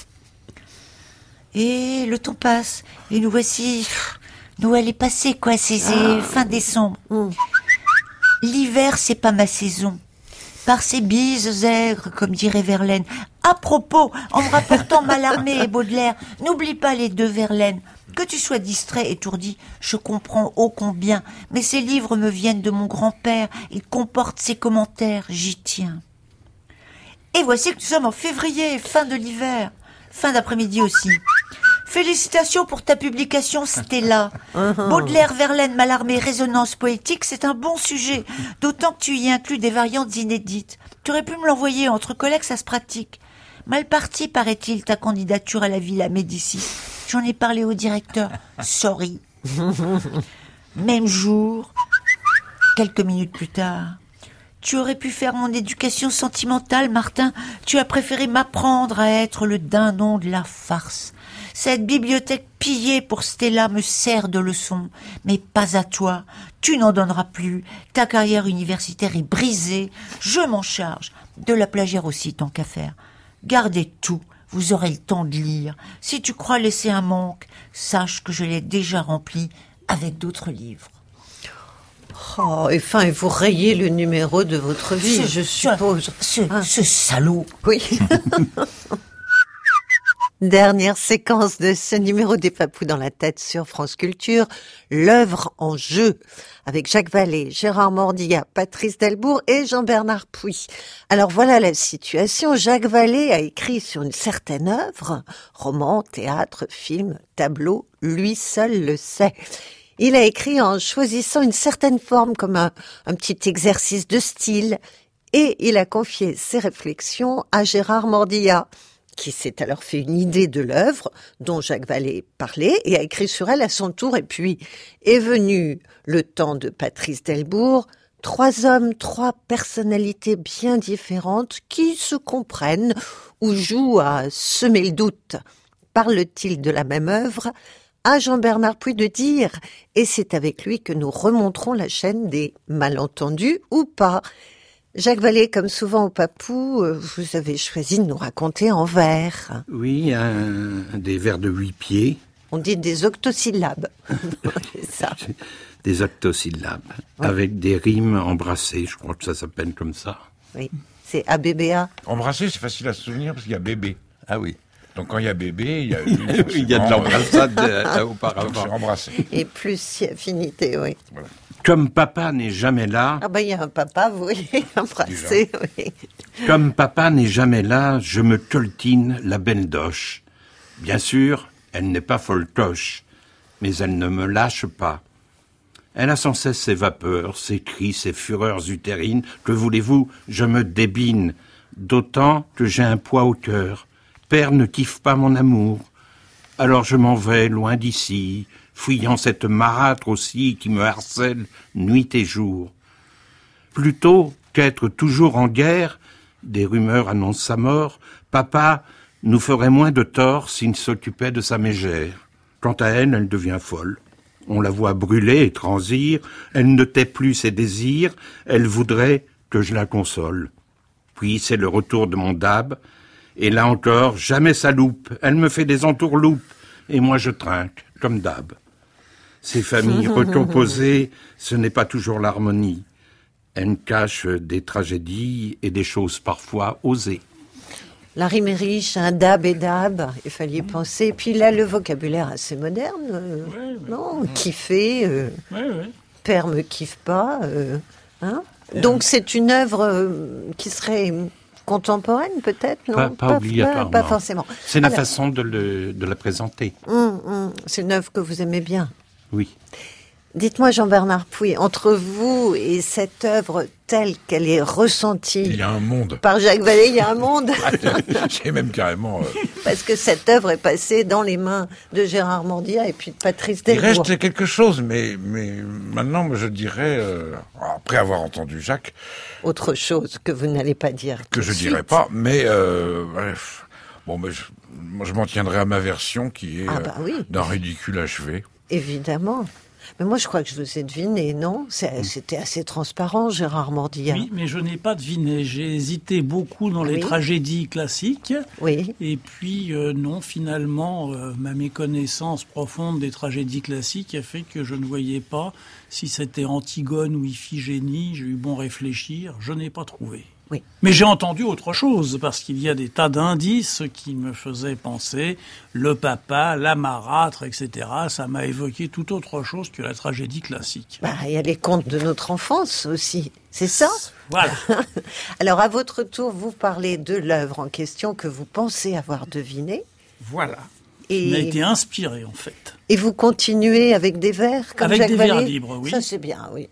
Et le temps passe. Et nous voici... Noël est passé, quoi. C'est fin décembre. L'hiver, c'est pas ma saison. Par ses bises aigres, comme dirait Verlaine. À propos, en me rapportant Mallarmé et Baudelaire, n'oublie pas les deux Verlaine. Que tu sois distrait, étourdi, je comprends ô combien, mais ces livres me viennent de mon grand-père, ils comportent ses commentaires, j'y tiens. Et voici que nous sommes en février, fin de l'hiver, fin d'après-midi aussi. Félicitations pour ta publication, Stella. Baudelaire, Verlaine, Mallarmé, résonance poétique, c'est un bon sujet, d'autant que tu y inclus des variantes inédites. Tu aurais pu me l'envoyer, entre collègues, ça se pratique. Mal parti, paraît-il, ta candidature à la Villa Médicis. J'en ai parlé au directeur. Sorry. Même jour, quelques minutes plus tard. Tu aurais pu faire mon éducation sentimentale, Martin. Tu as préféré m'apprendre à être le dindon de la farce. Cette bibliothèque pillée pour Stella me sert de leçon, mais pas à toi. Tu n'en donneras plus. Ta carrière universitaire est brisée. Je m'en charge. De la plagiaire aussi, tant qu'à faire. Gardez tout. Vous aurez le temps de lire. Si tu crois laisser un manque, sache que je l'ai déjà rempli avec d'autres livres. Oh, enfin, et vous rayez le numéro de votre vie, je suppose. Ce salaud. Oui. Dernière séquence de ce numéro des Papous dans la tête sur France Culture, l'œuvre en jeu, avec Jacques Vallée, Gérard Mordillat, Patrice Delbourg et Jean-Bernard Puy. Alors voilà la situation. Jacques Vallée a écrit sur une certaine œuvre, roman, théâtre, film, tableau, lui seul le sait. Il a écrit en choisissant une certaine forme comme un petit exercice de style, et il a confié ses réflexions à Gérard Mordillat, qui s'est alors fait une idée de l'œuvre dont Jacques Vallée parlait et a écrit sur elle à son tour. Et puis est venu le temps de Patrice Delbourg, 3 hommes, 3 personnalités bien différentes qui se comprennent ou jouent à semer le doute. Parle-t-il de la même œuvre ? À Jean-Bernard Puy de dire, et c'est avec lui que nous remonterons la chaîne des malentendus ou pas. Jacques Vallée, comme souvent au Papou, vous avez choisi de nous raconter en vers. Oui, des vers de 8 pieds. On dit des octosyllabes. C'est ça. Des octosyllabes, ouais. Avec des rimes embrassées, je crois que ça s'appelle comme ça. Oui, c'est ABBA. Embrasser, c'est facile à se souvenir parce qu'il y a bébé. Ah oui. Donc quand il y a bébé, il y a il y a de l'embrassade auparavant. C'est embrassé. Et plus si affinité, oui. Voilà. Comme papa n'est jamais là... Ah ben, il y a un papa, vous voyez, embrassé, oui. Comme papa n'est jamais là, je me coltine la belle doche. Bien sûr, elle n'est pas foltoche, mais elle ne me lâche pas. Elle a sans cesse ses vapeurs, ses cris, ses fureurs utérines. Que voulez-vous, je me débine, d'autant que j'ai un poids au cœur. Père ne kiffe pas mon amour. Alors je m'en vais loin d'ici, fuyant cette marâtre aussi qui me harcèle nuit et jour. Plutôt qu'être toujours en guerre, des rumeurs annoncent sa mort, papa nous ferait moins de tort s'il s'occupait de sa mégère. Quant à elle, elle devient folle. On la voit brûler et transir, elle ne tait plus ses désirs, elle voudrait que je la console. Puis c'est le retour de mon dab, et là encore, jamais ça loupe, elle me fait des entourloupes, et moi je trinque, comme d'hab. Ces familles recomposées, ce n'est pas toujours l'harmonie. Elles cachent des tragédies et des choses parfois osées. La rime est riche, un dab et dab, il fallait y penser. Et puis là, le vocabulaire assez moderne, non, kiffer, père me kiffe pas, hein. Donc c'est une œuvre qui serait contemporaine peut-être, non ? Pas obligatoirement. Pas forcément. C'est la façon de la présenter. C'est une œuvre que vous aimez bien. Oui. Dites-moi, Jean-Bernard Puy, entre vous et cette œuvre telle qu'elle est ressentie... Il y a un monde. Par Jacques Vallée, il y a un monde. J'ai même carrément... Parce que cette œuvre est passée dans les mains de Gérard Mordillat et puis de Patrice Delbourg. Il reste quelque chose, mais maintenant, je dirais, après avoir entendu Jacques... Autre chose que vous n'allez pas dire. Que je dirais pas, mais... bref. Bon, mais je m'en tiendrai à ma version qui est d'un ridicule achevé. Évidemment. Mais moi, je crois que je vous ai deviné, non ? C'était assez transparent, Gérard Mordillat. Oui, mais je n'ai pas deviné. J'ai hésité beaucoup dans les tragédies classiques. Oui. Et puis, non, finalement, ma méconnaissance profonde des tragédies classiques a fait que je ne voyais pas si c'était Antigone ou Iphigénie. J'ai eu bon réfléchir. Je n'ai pas trouvé. Oui. Mais j'ai entendu autre chose, parce qu'il y a des tas d'indices qui me faisaient penser le papa, la marâtre, etc. Ça m'a évoqué tout autre chose que la tragédie classique. Il y a les contes de notre enfance aussi, c'est ça ? Voilà. Alors, à votre tour, vous parlez de l'œuvre en question que vous pensez avoir devinée. Voilà. Il a été inspiré, en fait. Et vous continuez avec des vers, comme Avec Jacques des Vallée ? vers libres, oui. Ça, c'est bien, oui.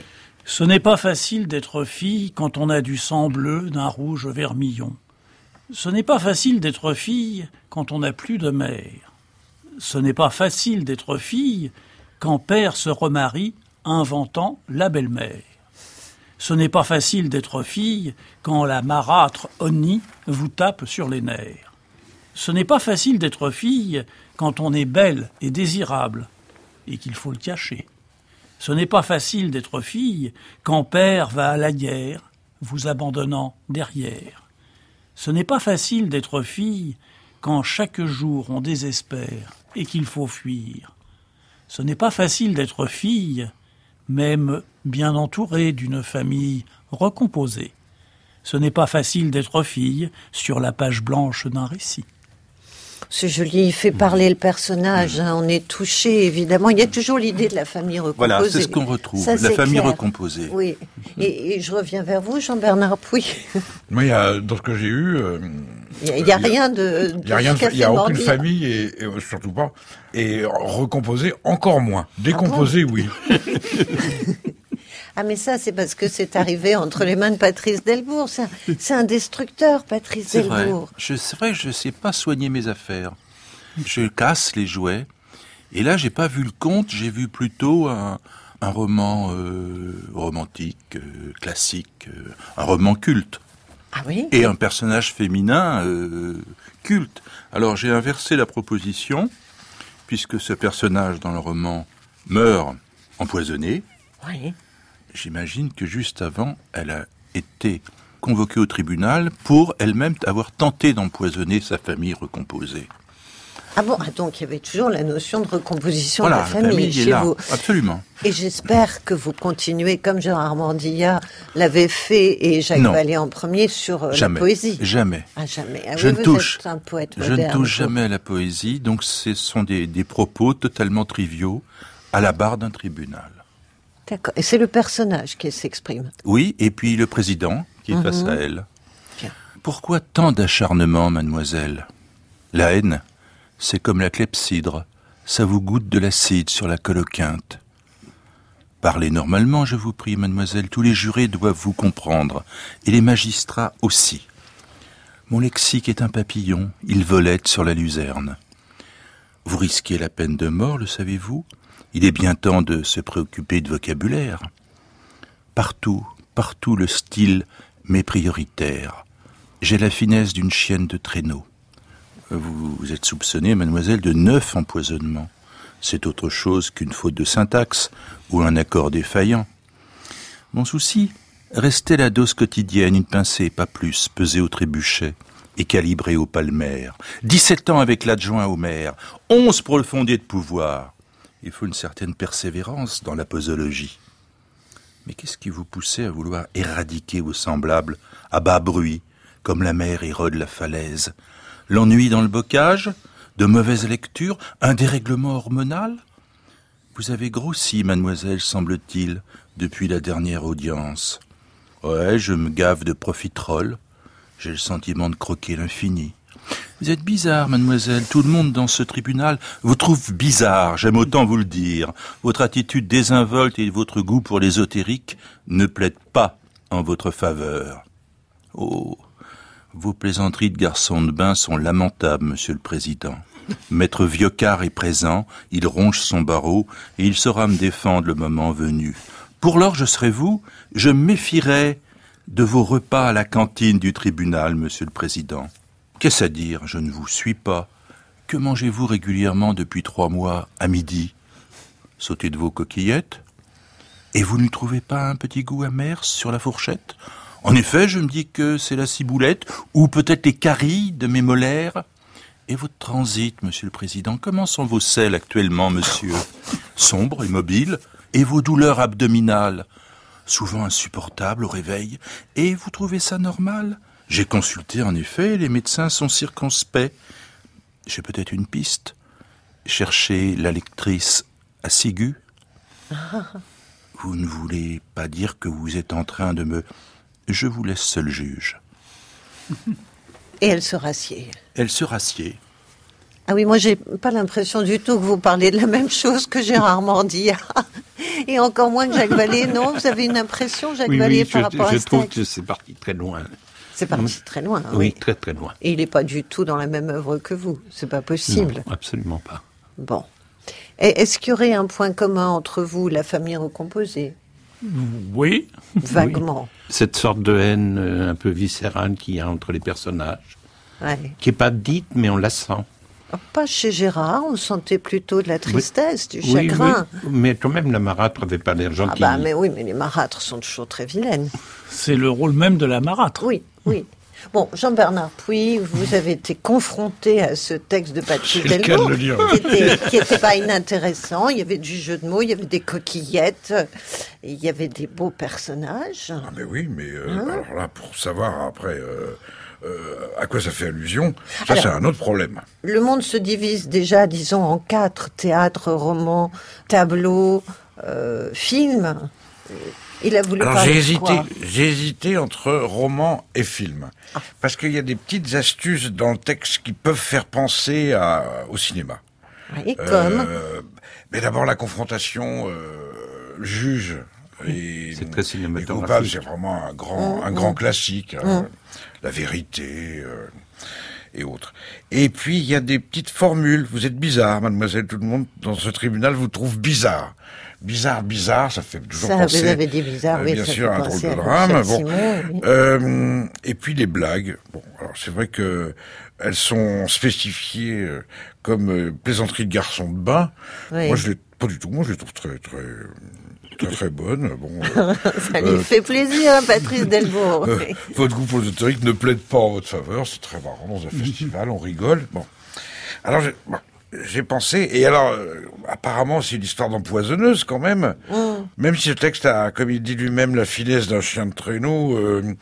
Ce n'est pas facile d'être fille quand on a du sang bleu d'un rouge vermillon. Ce n'est pas facile d'être fille quand on n'a plus de mère. Ce n'est pas facile d'être fille quand père se remarie inventant la belle-mère. Ce n'est pas facile d'être fille quand la marâtre Oni vous tape sur les nerfs. Ce n'est pas facile d'être fille quand on est belle et désirable et qu'il faut le cacher. Ce n'est pas facile d'être fille quand père va à la guerre, vous abandonnant derrière. Ce n'est pas facile d'être fille quand chaque jour on désespère et qu'il faut fuir. Ce n'est pas facile d'être fille, même bien entourée d'une famille recomposée. Ce n'est pas facile d'être fille sur la page blanche d'un récit. C'est joli, il fait parler le personnage, on est touché, évidemment. Il y a toujours l'idée de la famille recomposée. Voilà, c'est ce qu'on retrouve, la famille recomposée. Oui, et je reviens vers vous, Jean-Bernard Puy. Mais dans ce que j'ai eu... il n'y a rien de... Il n'y a aucune famille, et surtout pas, et recomposée encore moins. Décomposée, oui. Ah mais ça, c'est parce que c'est arrivé entre les mains de Patrice Delbourg. C'est un destructeur, Patrice Delbourg. C'est vrai, je ne sais pas soigner mes affaires. Je casse les jouets. Et là, j'ai pas vu le conte, j'ai vu plutôt un roman romantique, classique, un roman culte. Ah oui. Et un personnage féminin culte. Alors, j'ai inversé la proposition, puisque ce personnage dans le roman meurt empoisonné. Oui. J'imagine que juste avant, elle a été convoquée au tribunal pour elle-même avoir tenté d'empoisonner sa famille recomposée. Ah bon, donc il y avait toujours la notion de recomposition de la famille chez vous. Absolument. Et j'espère que vous continuez, comme Gérard Mandilla l'avait fait et Jacques Vallée en premier, sur la poésie. Jamais. Ah, jamais. Ah, je oui, ne vous touche, êtes un poète moderne. Je ne touche jamais à la poésie, donc ce sont des propos totalement triviaux à la barre d'un tribunal. D'accord. Et c'est le personnage qui s'exprime. Oui, et puis le président qui est face à elle. Bien. Pourquoi tant d'acharnement, mademoiselle ? La haine, c'est comme la clepsydre, ça vous goûte de l'acide sur la coloquinte. Parlez normalement, je vous prie, mademoiselle, tous les jurés doivent vous comprendre, et les magistrats aussi. Mon lexique est un papillon, il volette sur la luzerne. Vous risquez la peine de mort, le savez-vous ? Il est bien temps de se préoccuper de vocabulaire. Partout le style m'est prioritaire. J'ai la finesse d'une chienne de traîneau. Vous êtes soupçonnée, mademoiselle, de 9 empoisonnements. C'est autre chose qu'une faute de syntaxe ou un accord défaillant. Mon souci, restait la dose quotidienne, une pincée, pas plus, pesée au trébuchet et calibrée au palmaire. 17 ans avec l'adjoint au maire, 11 pour le fondé de pouvoir. Il faut une certaine persévérance dans la posologie. Mais qu'est-ce qui vous poussait à vouloir éradiquer vos semblables à bas bruit, comme la mer érode la falaise ? L'ennui dans le bocage ? De mauvaises lectures ? Un dérèglement hormonal ? Vous avez grossi, mademoiselle, semble-t-il, depuis la dernière audience. Ouais, je me gave de profiterole. J'ai le sentiment de croquer l'infini. Vous êtes bizarre, mademoiselle. Tout le monde dans ce tribunal vous trouve bizarre, j'aime autant vous le dire. Votre attitude désinvolte et votre goût pour l'ésotérique ne plaident pas en votre faveur. Oh, vos plaisanteries de garçon de bain sont lamentables, monsieur le président. Maître Viocard est présent, il ronge son barreau et il saura me défendre le moment venu. Pour lors, je serai vous, je me méfierai de vos repas à la cantine du tribunal, monsieur le président. Qu'est-ce à dire ? Je ne vous suis pas. Que mangez-vous régulièrement depuis 3 mois à midi ? Sautez de vos coquillettes ? Et vous ne trouvez pas un petit goût amer sur la fourchette ? En effet, je me dis que c'est la ciboulette, ou peut-être les carilles de mes molaires. Et votre transit, monsieur le président, comment sont vos selles actuellement, monsieur ? Sombres, immobiles, et vos douleurs abdominales ? Souvent insupportables au réveil. Et vous trouvez ça normal ? J'ai consulté, en effet, les médecins sont circonspects. J'ai peut-être une piste. Cherchez la lectrice assiguë. Vous ne voulez pas dire que vous êtes en train de me... Je vous laisse seul juge. Et elle se rassied. Elle se rassied. Ah oui, moi j'ai pas l'impression du tout que vous parlez de la même chose que Gérard Mandilla. Et encore moins que Jacques Vallée. Non, vous avez une impression, Jacques Vallée, par rapport à ce texte ? Je trouve que c'est parti très loin. C'est parti très loin. Oui, très très loin. Et il n'est pas du tout dans la même œuvre que vous. C'est pas possible. Non, absolument pas. Bon. Et est-ce qu'il y aurait un point commun entre vous, la famille recomposée ? Oui. Vaguement. Oui. Cette sorte de haine un peu viscérale qu'il y a entre les personnages. Ouais. Qui n'est pas dite, mais on la sent. Pas chez Gérard, on sentait plutôt de la tristesse, du chagrin. Oui, mais quand même, la marâtre n'avait pas l'air gentille. Ah bah, mais oui, mais les marâtres sont toujours très vilaines. C'est le rôle même de la marâtre. Oui, oui. Bon, Jean-Bernard Puy, vous avez été confronté à ce texte de Patrice Delbourg, qui n'était pas inintéressant. Il y avait du jeu de mots, il y avait des coquillettes, il y avait des beaux personnages. Ah mais oui, mais alors là, pour savoir après à quoi ça fait allusion, ça c'est un autre problème. Le monde se divise déjà, disons, en 4, théâtre, roman, tableau, film. Il a voulu parler de quoi ? J'ai hésité entre roman et film. Parce qu'il y a des petites astuces dans le texte qui peuvent faire penser au cinéma. Et comme mais d'abord la confrontation juge et coupable, c'est vraiment un grand classique. La vérité et autres. Et puis il y a des petites formules. Vous êtes bizarre, mademoiselle, tout le monde dans ce tribunal vous trouve bizarre. Bizarre, ça fait toujours penser. Vous avez dit bizarre, oui, bien ça sûr, fait un drôle penser de drame. Simon, oui. Et puis les blagues. Bon, alors c'est vrai que elles sont spécifiées comme plaisanterie de garçon de bain. Oui. Moi, je les trouve très bonne. Bon, ça lui fait plaisir, hein, Patrice Delbourg. Votre goût pour l'ésotérique ne plaide pas en votre faveur. C'est très marrant dans un festival, on rigole. Bon, alors j'ai pensé, et alors apparemment c'est une histoire d'empoisonneuse quand même. Même si le texte a, comme il dit lui-même, la finesse d'un chien de traîneau.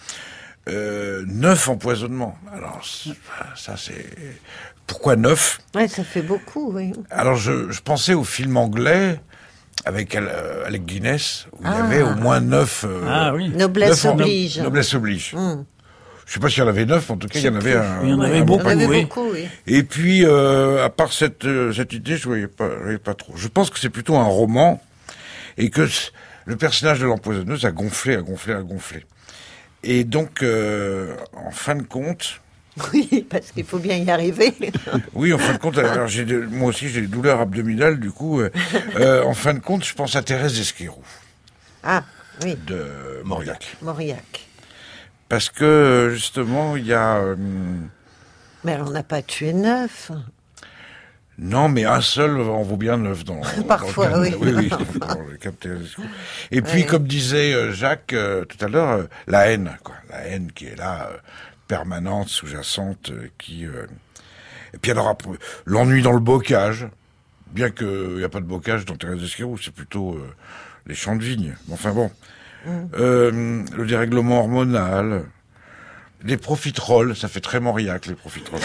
9 empoisonnements. Alors ça c'est pourquoi 9 ? Ouais, ça fait beaucoup, oui. Alors je pensais au film anglais avec Alec Guinness où il y avait au moins 9. Noblesse oblige. Noblesse oblige. Je sais pas s'il y en avait 9, en tout cas il y en avait un. Il y en avait beaucoup, oui. Et puis à part cette idée, je voyais pas trop. Je pense que c'est plutôt un roman et que le personnage de l'empoisonneuse a gonflé. Et donc, en fin de compte... Oui, parce qu'il faut bien y arriver. Oui, en fin de compte, alors moi aussi j'ai des douleurs abdominales, du coup, en fin de compte, je pense à Thérèse d'Esquerroux. Ah, oui. De Mauriac. Parce que, justement, il y a... Mais on n'a pas tué 9. Non, mais un seul en vaut bien 9 dans... Parfois, dans oui. Dans le cas de Thérèse d'Esquerroux. Et puis, comme disait Jacques tout à l'heure, la haine, quoi. La haine qui est là... permanente, sous-jacente, qui... Et puis alors, l'ennui dans le bocage, bien qu'il n'y a pas de bocage dans Thérèse d'Esquerroux, c'est plutôt les champs de vigne. Enfin bon. Le dérèglement hormonal, les profiteroles, ça fait très Mauriac, les profiteroles.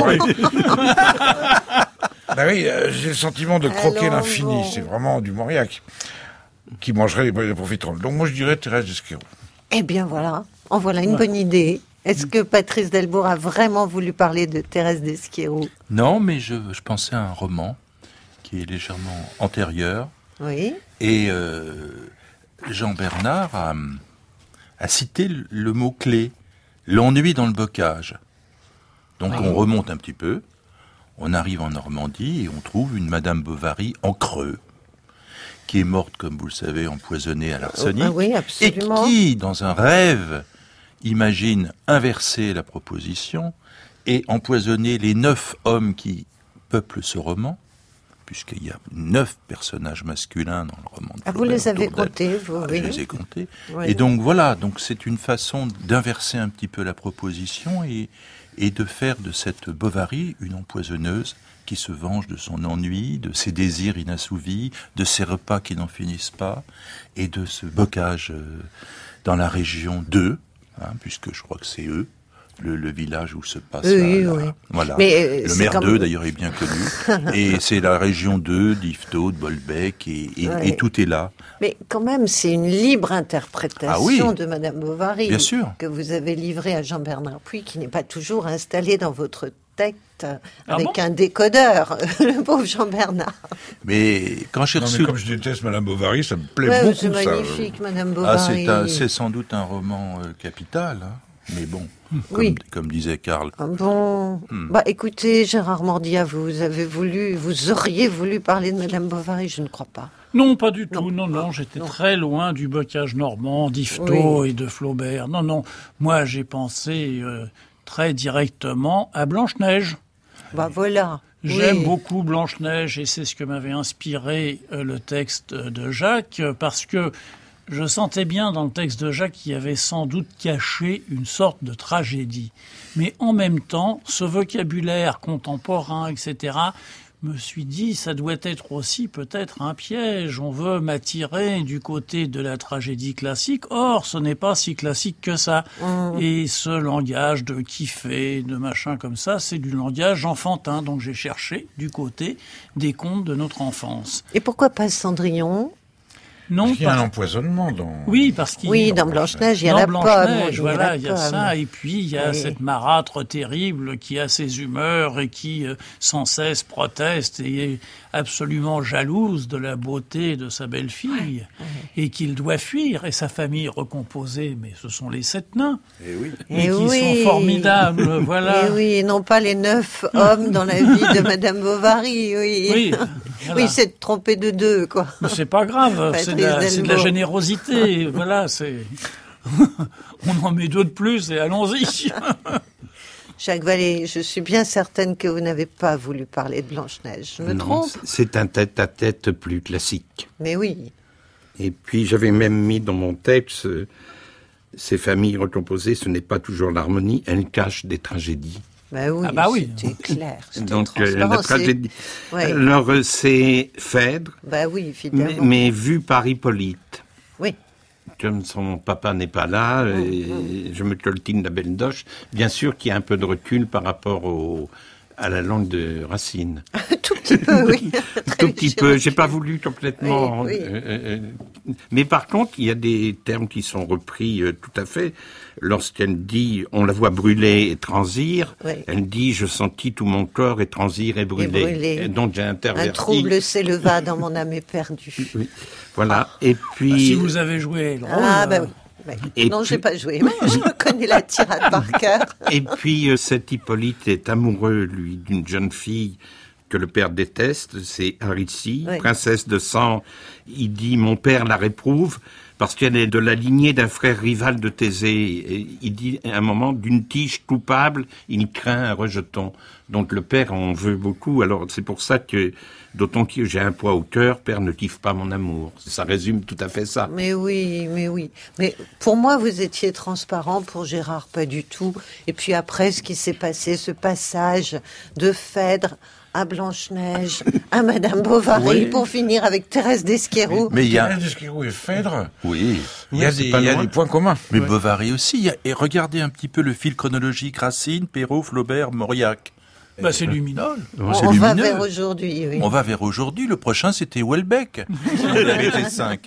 Ben oui, j'ai le sentiment de croquer l'infini, c'est vraiment du Mauriac, qui mangerait les profiteroles. Donc moi je dirais Thérèse d'Esquerroux. Eh bien voilà, en voilà une bonne idée. Est-ce que Patrice Delbourg a vraiment voulu parler de Thérèse d'Esquerroux ? Non, mais je pensais à un roman qui est légèrement antérieur. Oui. Et Jean Bernard a cité le mot-clé, l'ennui dans le bocage. Donc on remonte un petit peu, on arrive en Normandie et on trouve une Madame Bovary en Creux, qui est morte, comme vous le savez, empoisonnée à l'arsenic. Oui, absolument. Et qui, dans un rêve... imagine inverser la proposition et empoisonner les 9 hommes qui peuplent ce roman, puisqu'il y a 9 personnages masculins dans le roman de Flaubert. Vous les avez comptés, vous, oui. Je les ai comptés. Oui. Et donc voilà, donc c'est une façon d'inverser un petit peu la proposition et de faire de cette Bovary une empoisonneuse qui se venge de son ennui, de ses désirs inassouvis, de ses repas qui n'en finissent pas, et de ce bocage dans la région d'Eu, puisque je crois que c'est eux, le village où se passe oui. Voilà. Mais le maire d'Eu, d'ailleurs, est bien connu. Et c'est la région d'Eu, d'Yvetot, de Bolbec, et tout est là. Mais quand même, c'est une libre interprétation de Madame Bovary. Bien sûr. Que vous avez livrée à Jean-Bernard Puy, qui n'est pas toujours installé dans votre texte avec un décodeur, le pauvre Jean-Bernard. Mais quand j'ai reçu... comme je déteste Madame Bovary, ça me plaît beaucoup, c'est magnifique, Madame Bovary. C'est sans doute un roman capital, mais bon, comme disait Karl. Écoutez, Gérard Mordia, vous auriez voulu parler de Madame Bovary, je ne crois pas. Non, pas du tout. Non, j'étais très loin du bocage normand, d'Yvetot et de Flaubert. Non, moi j'ai pensé très directement à Blanche-Neige. Voilà. J'aime beaucoup Blanche-Neige et c'est ce que m'avait inspiré le texte de Jacques, parce que je sentais bien dans le texte de Jacques qu'il y avait sans doute caché une sorte de tragédie. Mais en même temps, ce vocabulaire contemporain, etc., me suis dit, ça doit être aussi peut-être un piège. On veut m'attirer du côté de la tragédie classique. Or, ce n'est pas si classique que ça. Et ce langage de kiffer, de machin comme ça, c'est du langage enfantin. Donc j'ai cherché du côté des contes de notre enfance. Et pourquoi pas Cendrillon ? Non, parce qu'il y a un empoisonnement dans... Oui, parce qu'il... dans Blanche-Neige, il y a la pomme. Voilà, il y a ça. Et puis, il y a cette marâtre terrible qui a ses humeurs et qui, sans cesse, proteste et est absolument jalouse de la beauté de sa belle-fille. Et qu'il doit fuir. Et sa famille recomposée, mais ce sont les 7 nains. Et qui sont formidables, voilà. Et oui, et non pas les 9 hommes dans la vie de Madame Bovary, oui. Voilà. Oui, c'est de tromper de 2, quoi. Mais c'est pas grave, c'est de la générosité, voilà, c'est... On en met 2 de plus et allons-y. Jacques Vallée, je suis bien certaine que vous n'avez pas voulu parler de Blanche-Neige. Je me trompe ? C'est un tête-à-tête plus classique. Mais oui. Et puis j'avais même mis dans mon texte, ces familles recomposées, ce n'est pas toujours l'harmonie, elles cachent des tragédies. Oui, c'était clair. Donc la tragédie. Alors c'est Phèdre, mais vu par Hippolyte. Oui. Comme son papa n'est pas là, je me coltine la belle doche. Bien sûr qu'il y a un peu de recul par rapport à la langue de Racine. Tout petit peu, oui. Tout petit peu. J'ai pas voulu complètement. Oui. Mais par contre, il y a des termes qui sont repris tout à fait. Lorsqu'elle dit, on la voit brûler et transir, elle dit, je sentis tout mon corps et transir et brûler. Et donc j'ai interverti. Un trouble s'éleva dans mon âme éperdue. Oui. Voilà. Et puis. Si vous avez joué le rôle. Oui. Non, j'ai pas joué, mais je connais la tirade par cœur. Et puis, cet Hippolyte est amoureux, lui, d'une jeune fille que le père déteste, c'est Aricie, princesse de sang. Il dit, mon père la réprouve parce qu'elle est de la lignée d'un frère rival de Thésée. Et il dit, à un moment, d'une tige coupable, il craint un rejeton. Donc le père en veut beaucoup. Alors c'est pour ça que, d'autant que j'ai un poids au cœur, père ne kiffe pas mon amour. Ça résume tout à fait ça. Mais oui. Mais pour moi, vous étiez transparent, pour Gérard, pas du tout. Et puis après, ce qui s'est passé, ce passage de Phèdre à Blanche-Neige, à Madame Bovary, pour finir avec Thérèse d'Esquerroux. Mais Thérèse d'Esquerroux et Phèdre, il y a des points communs. Mais Bovary aussi. Et regardez un petit peu le fil chronologique, Racine, Perrault, Flaubert, Mauriac. C'est luminol. On va vers aujourd'hui, oui. On va vers aujourd'hui. Le prochain, c'était Houellebecq. On avait été 5.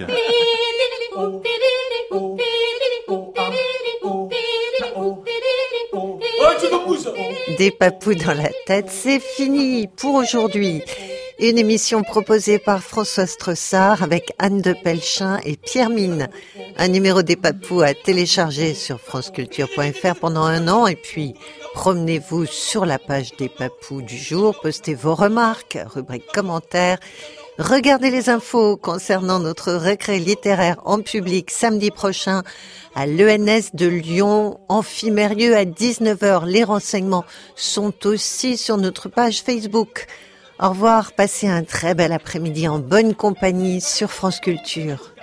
Des papous dans la tête, c'est fini pour aujourd'hui. Une émission proposée par François Stressard avec Anne de Pelchin et Pierre Mine. Un numéro des papous à télécharger sur franceculture.fr pendant 1 an et puis promenez-vous sur la page des papous du jour, postez vos remarques, rubrique commentaires. Regardez les infos concernant notre récré littéraire en public samedi prochain à l'ENS de Lyon, Amphi Mérieux à 19h. Les renseignements sont aussi sur notre page Facebook. Au revoir, passez un très bel après-midi en bonne compagnie sur France Culture.